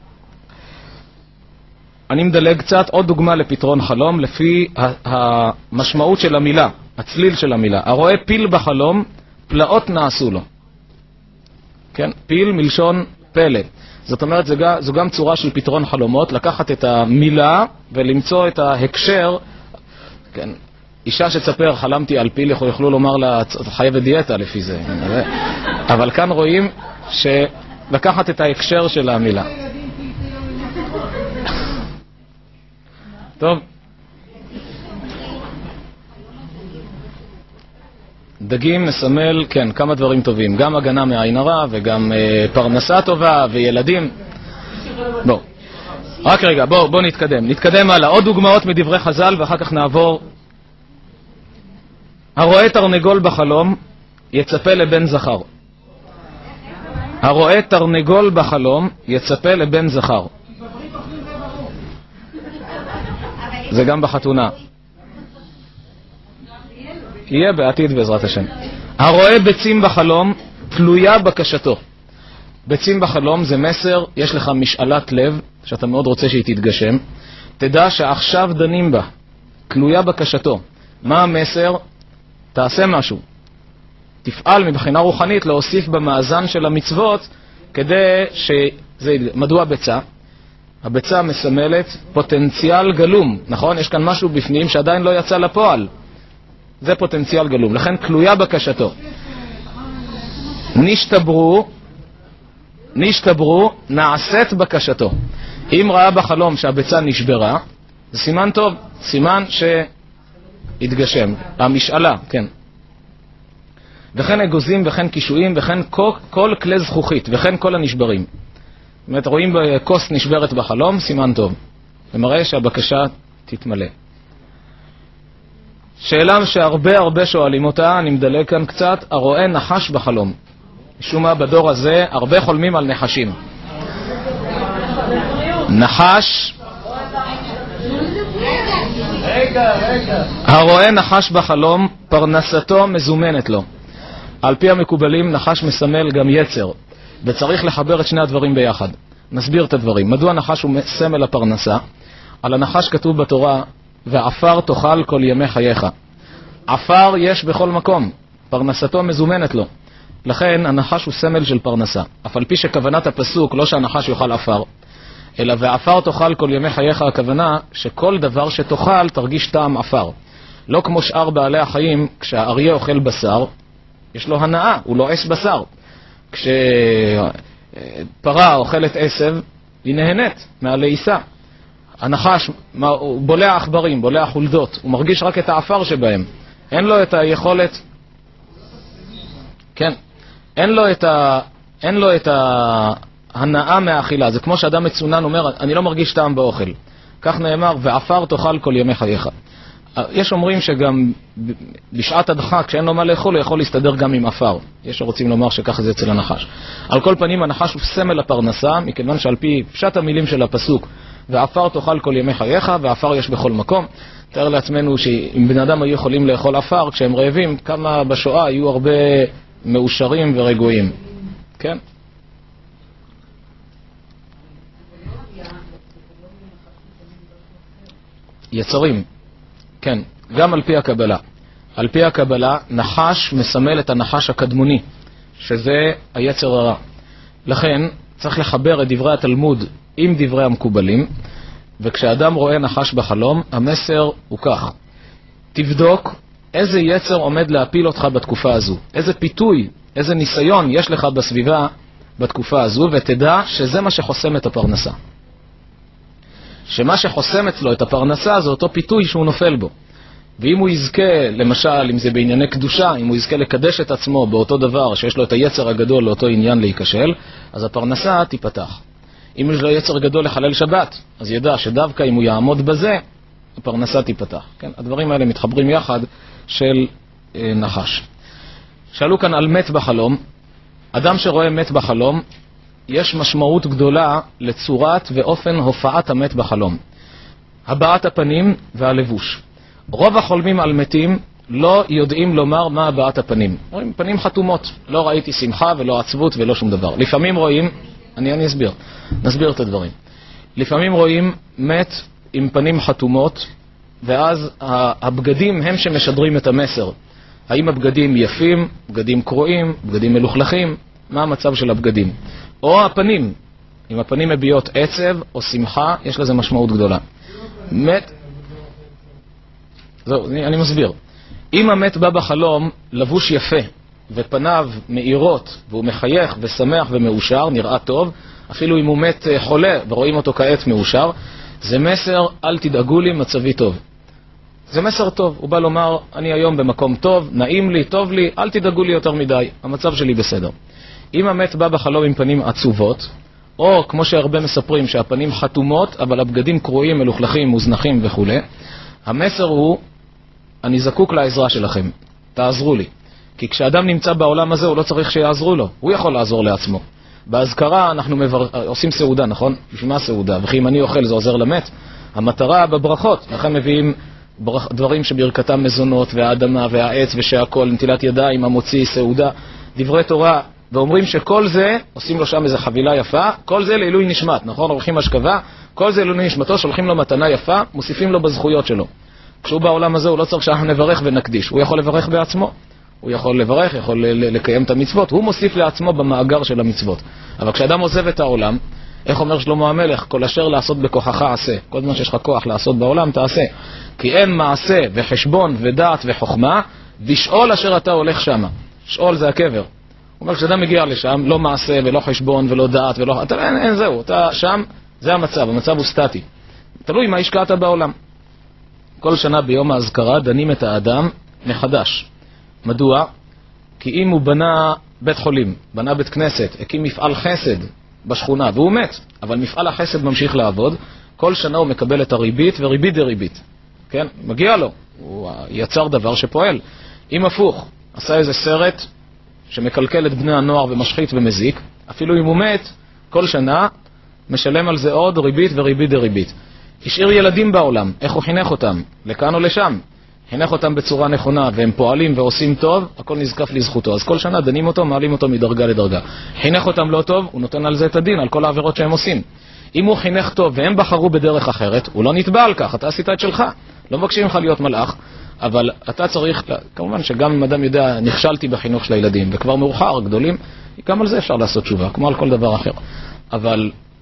אני מדלג קצת, עוד דוגמה לפתרון חלום, לפי המשמעות של המילה, הצליל של המילה. הרואה פיל בחלום, פלאות נעשו לו. כן? פיל מלשון פלא. זאת אומרת, זו גם צורה של פתרון חלומות, לקחת את המילה ולמצוא את ההקשר. כן? אישה שתספר, חלמתי על פיל, יוכלו לומר לה, חייבת דיאטה לפי זה. אבל כאן רואים שלקחת את ההקשר של המילה. טוב. דגים מסמל, כן, כמה דברים טובים. גם הגנה מעין הרע וגם אה, פרנסה טובה וילדים. בוא. רק רגע, בוא, בוא נתקדם. נתקדם הלאה. עוד דוגמאות מדברי חז"ל ואחר כך נעבור. הרואה תרנגול בחלום יצפה לבן זכר. הרואה תרנגול בחלום יצפה לבן זכר. זה גם בחתונה. יהיה בעתיד בעזרת השם. הרואה ביצים בחלום תלויה בקשתו. ביצים בחלום זה מסר, יש לך משאלת לב שאתה מאוד רוצה שהיא תתגשם. תדע שעכשיו דנים בה, תלויה בקשתו. מה המסר? תעשה משהו. תפעל מבחינה רוחנית להוסיף במאזן של המצוות כדי שזה, מדוע ביצה? הביצה מסמלת פוטנציאל גלום, נכון? יש כאן משהו בפנים שעדיין לא יצא לפועל. זה פוטנציאל גלום, לכן תלויה בקשתו. נשתברו, נשתברו, נעשית בקשתו. אם ראה בחלום שהביצה נשברה, זה סימן טוב, סימן שהתגשם. המשאלה, כן. וכן אגוזים וכן קישואים וכן כל, כל כלי זכוכית וכן כל הנשברים. זאת אומרת, רואים כוס נשברת בחלום, סימן טוב. זה מראה שהבקשה תתמלא. שאלה שהרבה הרבה שואלים אותה, אני מדלג כאן קצת, הרואה נחש בחלום. משום מה בדור הזה הרבה חולמים על נחשים. נחש, רגע, רגע. הרואה נחש בחלום, פרנסתו מזומנת לו. על פי המקובלים, נחש מסמל גם יצר, וצריך לחבר את שני הדברים ביחד. נסביר את הדברים. מדוע נחש הוא סמל הפרנסה? על הנחש כתוב בתורה, ועפר תאכל כל ימי חייך. עפר יש בכל מקום, פרנסתו מזומנת לו. לכן הנחש הוא סמל של פרנסה. אף על פי שכוונת הפסוק לא שהנחש יאכל עפר, אלא ועפר תאכל כל ימי חייך, הכוונה שכל דבר שתאכל תרגיש טעם עפר. לא כמו שאר בעלי החיים, כשהאריה אוכל בשר, יש לו הנאה, הוא לועס בשר. כשפרה אוכלת עשב, היא נהנית מהלעיסה. הנחש הוא בולע עכברים, בולע חולדות, הוא מרגיש רק את העפר שבהם. אין לו את היכולת, כן, אין לו את ה... אין לו את ההנאה מהאכילה. זה כמו שאדם מצונן אומר, אני לא מרגיש טעם באוכל. כך נאמר, ועפר תאכל כל ימי חייך. יש אומרים שגם בשעת הדחק, כשאין לו מה לאכול, הוא יכול להסתדר גם עם עפר. יש שרוצים לומר שככה זה אצל הנחש. על כל פנים, הנחש הוא סמל הפרנסה, מכיוון שעל פי פשט המילים של הפסוק, ועפר תאכל כל ימי חייך, ועפר יש בכל מקום. תאר לעצמנו שאם בני אדם היו יכולים לאכול עפר, כשהם רעבים, כמה בשואה היו הרבה מאושרים ורגועים. כן? יצרים. כן, גם על פי הקבלה. על פי הקבלה, נחש מסמל את הנחש הקדמוני, שזה היצר הרע. לכן, צריך לחבר את דברי התלמוד עם דברי המקובלים, וכשאדם רואה נחש בחלום, המסר הוא כך. תבדוק איזה יצר עומד להפיל אותך בתקופה הזו. איזה פיתוי, איזה ניסיון יש לך בסביבה בתקופה הזו, ותדע שזה מה שחוסם את הפרנסה. שמה שחוסם אצלו את הפרנסה זה אותו פיתוי שהוא נופל בו. ואם הוא יזכה, למשל, אם זה בענייני קדושה, אם הוא יזכה לקדש את עצמו באותו דבר שיש לו את היצר הגדול לאותו עניין להיכשל, אז הפרנסה תיפתח. אם יש לו יצר גדול לחלל שבת, אז ידע שדווקא אם הוא יעמוד בזה, הפרנסה תיפתח. כן? הדברים האלה מתחברים יחד של אה, נחש. שאלו כאן על מת בחלום. אדם שרואה מת בחלום, יש משמעות גדולה לצורת ואופן הופעת המת בחלום. הבעת הפנים והלבוש. רוב החולמים על מתים לא יודעים לומר מה הבעת הפנים. רואים פנים חתומות. לא ראיתי שמחה ולא עצבות ולא שום דבר. לפעמים רואים, אני, אני אסביר, נסביר את הדברים. לפעמים רואים מת עם פנים חתומות, ואז הבגדים הם שמשדרים את המסר. האם הבגדים יפים, בגדים קרועים, בגדים מלוכלכים, מה המצב של הבגדים? או הפנים, אם הפנים מביעות עצב או שמחה, יש לזה משמעות גדולה. מת, זהו, אני, אני מסביר. אם המת בא בחלום לבוש יפה, ופניו מאירות, והוא מחייך ושמח ומאושר, נראה טוב, אפילו אם הוא מת חולה ורואים אותו כעת מאושר, זה מסר, אל תדאגו לי, מצבי טוב. זה מסר טוב, הוא בא לומר, אני היום במקום טוב, נעים לי, טוב לי, אל תדאגו לי יותר מדי, המצב שלי בסדר. אם המת בא בחלום עם פנים עצובות, או כמו שהרבה מספרים שהפנים חתומות, אבל הבגדים קרועים, מלוכלכים, מוזנחים וכו', המסר הוא, אני זקוק לעזרה שלכם, תעזרו לי. כי כשאדם נמצא בעולם הזה, הוא לא צריך שיעזרו לו, הוא יכול לעזור לעצמו. בהזכרה אנחנו מבר... עושים סעודה, נכון? בשביל מה סעודה? וכי אם אני אוכל זה עוזר למת? המטרה בברכות, לכן מביאים ברכ... דברים שברכתם מזונות, והאדמה והעץ ושהכל, נטילת ידיים, המוציא, סעודה, דברי תורה, ואומרים שכל זה, עושים לו שם איזו חבילה יפה, כל זה לעילוי נשמת, נכון? עורכים השכבה, כל זה לעילוי נשמתו, שולחים לו מתנה יפה, מוסיפים לו בזכויות שלו. כשהוא בעולם הזה הוא לא צריך שאנחנו נברך ונקדיש, הוא יכול לברך בעצמו. הוא יכול לברך, יכול לקיים את המצוות, הוא מוסיף לעצמו במאגר של המצוות. אבל כשאדם עוזב את העולם, איך אומר שלמה המלך? כל אשר לעשות בכוחך עשה. כל זמן שיש לך כוח לעשות בעולם, תעשה. כי אין מעשה וחשבון ודעת וחוכמה, בשאול אשר אתה הולך שמה. שאול זה הקבר. הוא אומר, כשאדם מגיע לשם, לא מעשה ולא חשבון ולא דעת ולא... אתה, אין, אין זהו, אתה שם, זה המצב, המצב הוא סטטי. תלוי מה השקעת בעולם. כל שנה ביום ההזכרה דנים את האדם מחדש. מדוע? כי אם הוא בנה בית חולים, בנה בית כנסת, הקים מפעל חסד בשכונה, והוא מת, אבל מפעל החסד ממשיך לעבוד, כל שנה הוא מקבל את הריבית, וריבית דריבית. כן? מגיע לו. הוא יצר דבר שפועל. אם הפוך, עשה איזה סרט שמקלקל את בני הנוער ומשחית ומזיק, אפילו אם הוא מת, כל שנה משלם על זה עוד ריבית וריבית דריבית. השאיר ילדים בעולם, איך הוא חינך אותם? לכאן או לשם? חינך אותם בצורה נכונה, והם פועלים ועושים טוב, הכל נזקף לזכותו. אז כל שנה דנים אותו, מעלים אותו מדרגה לדרגה. חינך אותם לא טוב, הוא נותן על זה את הדין, על כל העבירות שהם עושים. אם הוא חינך טוב והם בחרו בדרך אחרת, הוא לא נתבע על כך, אתה עשית את שלך. לא מבקשים לך להיות מלאך, אבל אתה צריך, כמובן שגם אם אדם יודע, נכשלתי בחינוך של הילדים, וכבר מאוחר, גדולים, גם על זה אפשר לעשות תשובה, כמו על כל דבר אחר. אבל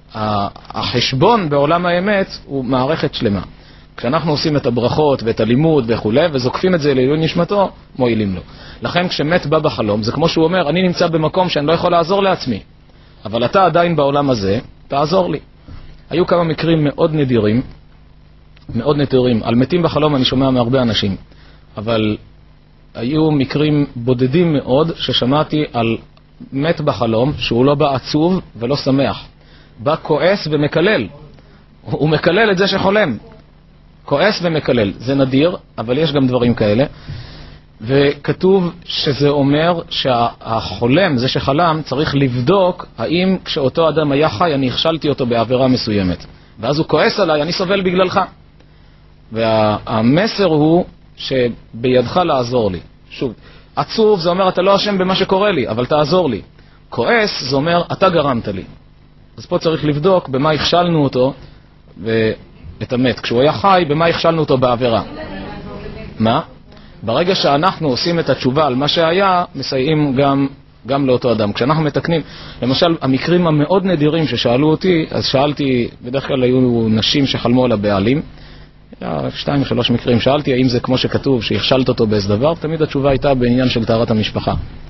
החשבון בעולם האמת הוא מערכת שלמה. כשאנחנו עושים את הברכות ואת הלימוד וכו' וזוקפים את זה לעילוי נשמתו, מועילים לו. לכן כשמת בא בחלום, זה כמו שהוא אומר, אני נמצא במקום שאני לא יכול לעזור לעצמי, אבל אתה עדיין בעולם הזה, תעזור לי. היו כמה מקרים מאוד נדירים, מאוד נדירים. על מתים בחלום אני שומע מהרבה אנשים, אבל היו מקרים בודדים מאוד ששמעתי על מת בחלום שהוא לא בא עצוב ולא שמח. בא כועס ומקלל. הוא מקלל את זה שחולם. כועס ומקלל. זה נדיר, אבל יש גם דברים כאלה. וכתוב שזה אומר שהחולם, זה שחלם, צריך לבדוק האם כשאותו אדם היה חי אני הכשלתי אותו בעבירה מסוימת. ואז הוא כועס עליי, אני סובל בגללך. והמסר הוא שבידך לעזור לי. שוב, עצוב זה אומר אתה לא אשם במה שקורה לי, אבל תעזור לי. כועס זה אומר אתה גרמת לי. אז פה צריך לבדוק במה הכשלנו אותו ואת המת. כשהוא היה חי, במה הכשלנו אותו בעבירה. מה? ברגע שאנחנו עושים את התשובה על מה שהיה, מסייעים גם, גם לאותו אדם. כשאנחנו מתקנים, למשל, המקרים המאוד נדירים ששאלו אותי, אז שאלתי, בדרך כלל היו נשים שחלמו על הבעלים, שתיים או שלוש מקרים, שאלתי האם זה כמו שכתוב, שהכשלת אותו באיזה דבר, תמיד התשובה הייתה בעניין של טהרת המשפחה.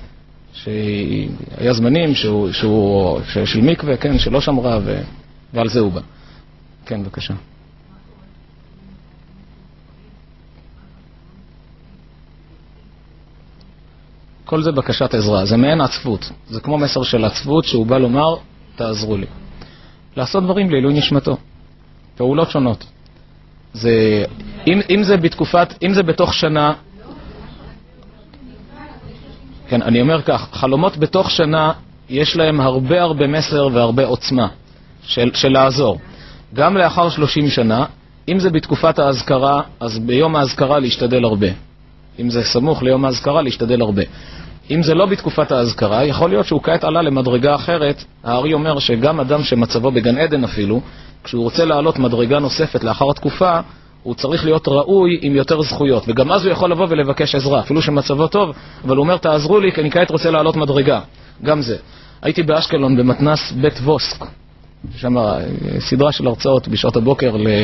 שהיה זמנים שהוא, שהוא, של מקווה, כן, שלא שמרה, ו... ועל זה הוא בא. כן, בבקשה. כל זה בקשת עזרה, זה מעין עצבות. זה כמו מסר של עצבות שהוא בא לומר, תעזרו לי. לעשות דברים לעילוי נשמתו. פעולות שונות. זה, אם, אם זה בתקופת, אם זה בתוך שנה, כן, אני אומר כך, חלומות בתוך שנה, יש להם הרבה הרבה מסר והרבה עוצמה של, של לעזור. גם לאחר שלושים שנה, אם זה בתקופת ההזכרה, אז ביום ההזכרה להשתדל הרבה. אם זה סמוך ליום ההזכרה, להשתדל הרבה. אם זה לא בתקופת ההזכרה, יכול להיות שהוא כעת עלה למדרגה אחרת. הארי אומר שגם אדם שמצבו בגן עדן אפילו, כשהוא רוצה לעלות מדרגה נוספת לאחר התקופה, הוא צריך להיות ראוי עם יותר זכויות. וגם אז הוא יכול לבוא ולבקש עזרה, אפילו שמצבו טוב, אבל הוא אומר, תעזרו לי, כי אני כעת רוצה לעלות מדרגה. גם זה. הייתי באשקלון במתנס בית ווסק, שם סדרה של הרצאות בשעות הבוקר ל...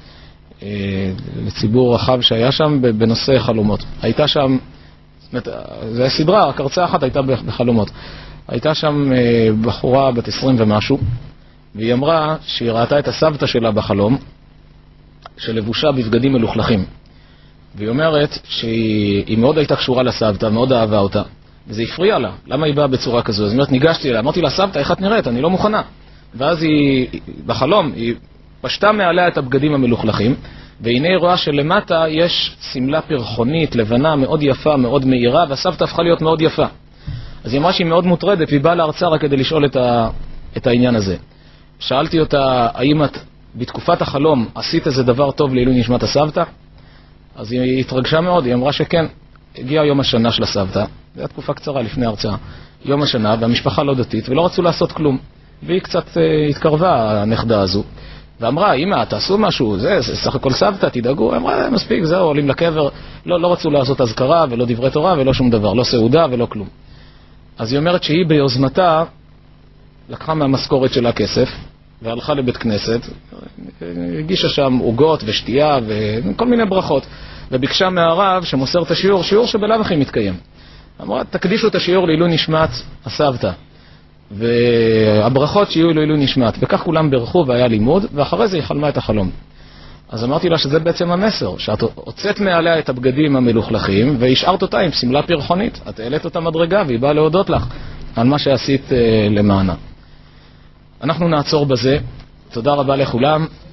לציבור רחב שהיה שם בנושא חלומות. הייתה שם, זה סדרה, רק הרצאה אחת הייתה בחלומות. הייתה שם בחורה בת עשרים ומשהו, והיא אמרה שהיא ראתה את הסבתא שלה בחלום, שלבושה בבגדים מלוכלכים. והיא אומרת שהיא מאוד הייתה קשורה לסבתא, מאוד אהבה אותה. וזה הפריע לה. למה היא באה בצורה כזו? אז אומרת, ניגשתי אליה, אמרתי לה, סבתא, איך את נראית? אני לא מוכנה. ואז היא, בחלום, היא פשטה מעליה את הבגדים המלוכלכים, והנה היא רואה שלמטה יש סמלה פרחונית, לבנה, מאוד יפה, מאוד מהירה, והסבתא הפכה להיות מאוד יפה. אז היא אמרה שהיא מאוד מוטרדת, והיא באה להרצאה רק כדי לשאול את, ה, את העניין הזה. שאלתי אותה, האם את בתקופת החלום עשית איזה דבר טוב לעילוי נשמת הסבתא? אז היא התרגשה מאוד, היא אמרה שכן. הגיע יום השנה של הסבתא, זו הייתה תקופה קצרה לפני ההרצאה, יום השנה, והמשפחה לא דתית, ולא רצו לעשות כלום. והיא קצת uh, התקרבה, הנכדה הזו, ואמרה, אמא, תעשו משהו, זה, זה סך הכל סבתא, תדאגו. אמרה, מספיק, זהו, עולים לקבר. לא, לא רצו לעשות הזכרה, ולא דברי תורה, ולא שום דבר, לא סעודה ולא כלום. אז היא אומרת שהיא ביוזמתה לקחה מהמשכורת שלה כסף, והלכה לבית כנסת, הגישה שם עוגות ושתייה וכל מיני ברכות, וביקשה מהרב שמוסר את השיעור, שיעור שבלאו הכי מתקיים. אמרה, תקדישו את השיעור לעילוי נשמת הסבתא, והברכות שיהיו לעילוי נשמת, וכך כולם ברכו והיה לימוד, ואחרי זה היא חלמה את החלום. אז אמרתי לה שזה בעצם המסר, שאת הוצאת מעליה את הבגדים המלוכלכים, והשארת אותה עם סמלה פרחונית. את העלית אותה מדרגה, והיא באה להודות לך על מה שעשית למענה. אנחנו נעצור בזה. תודה רבה לכולם.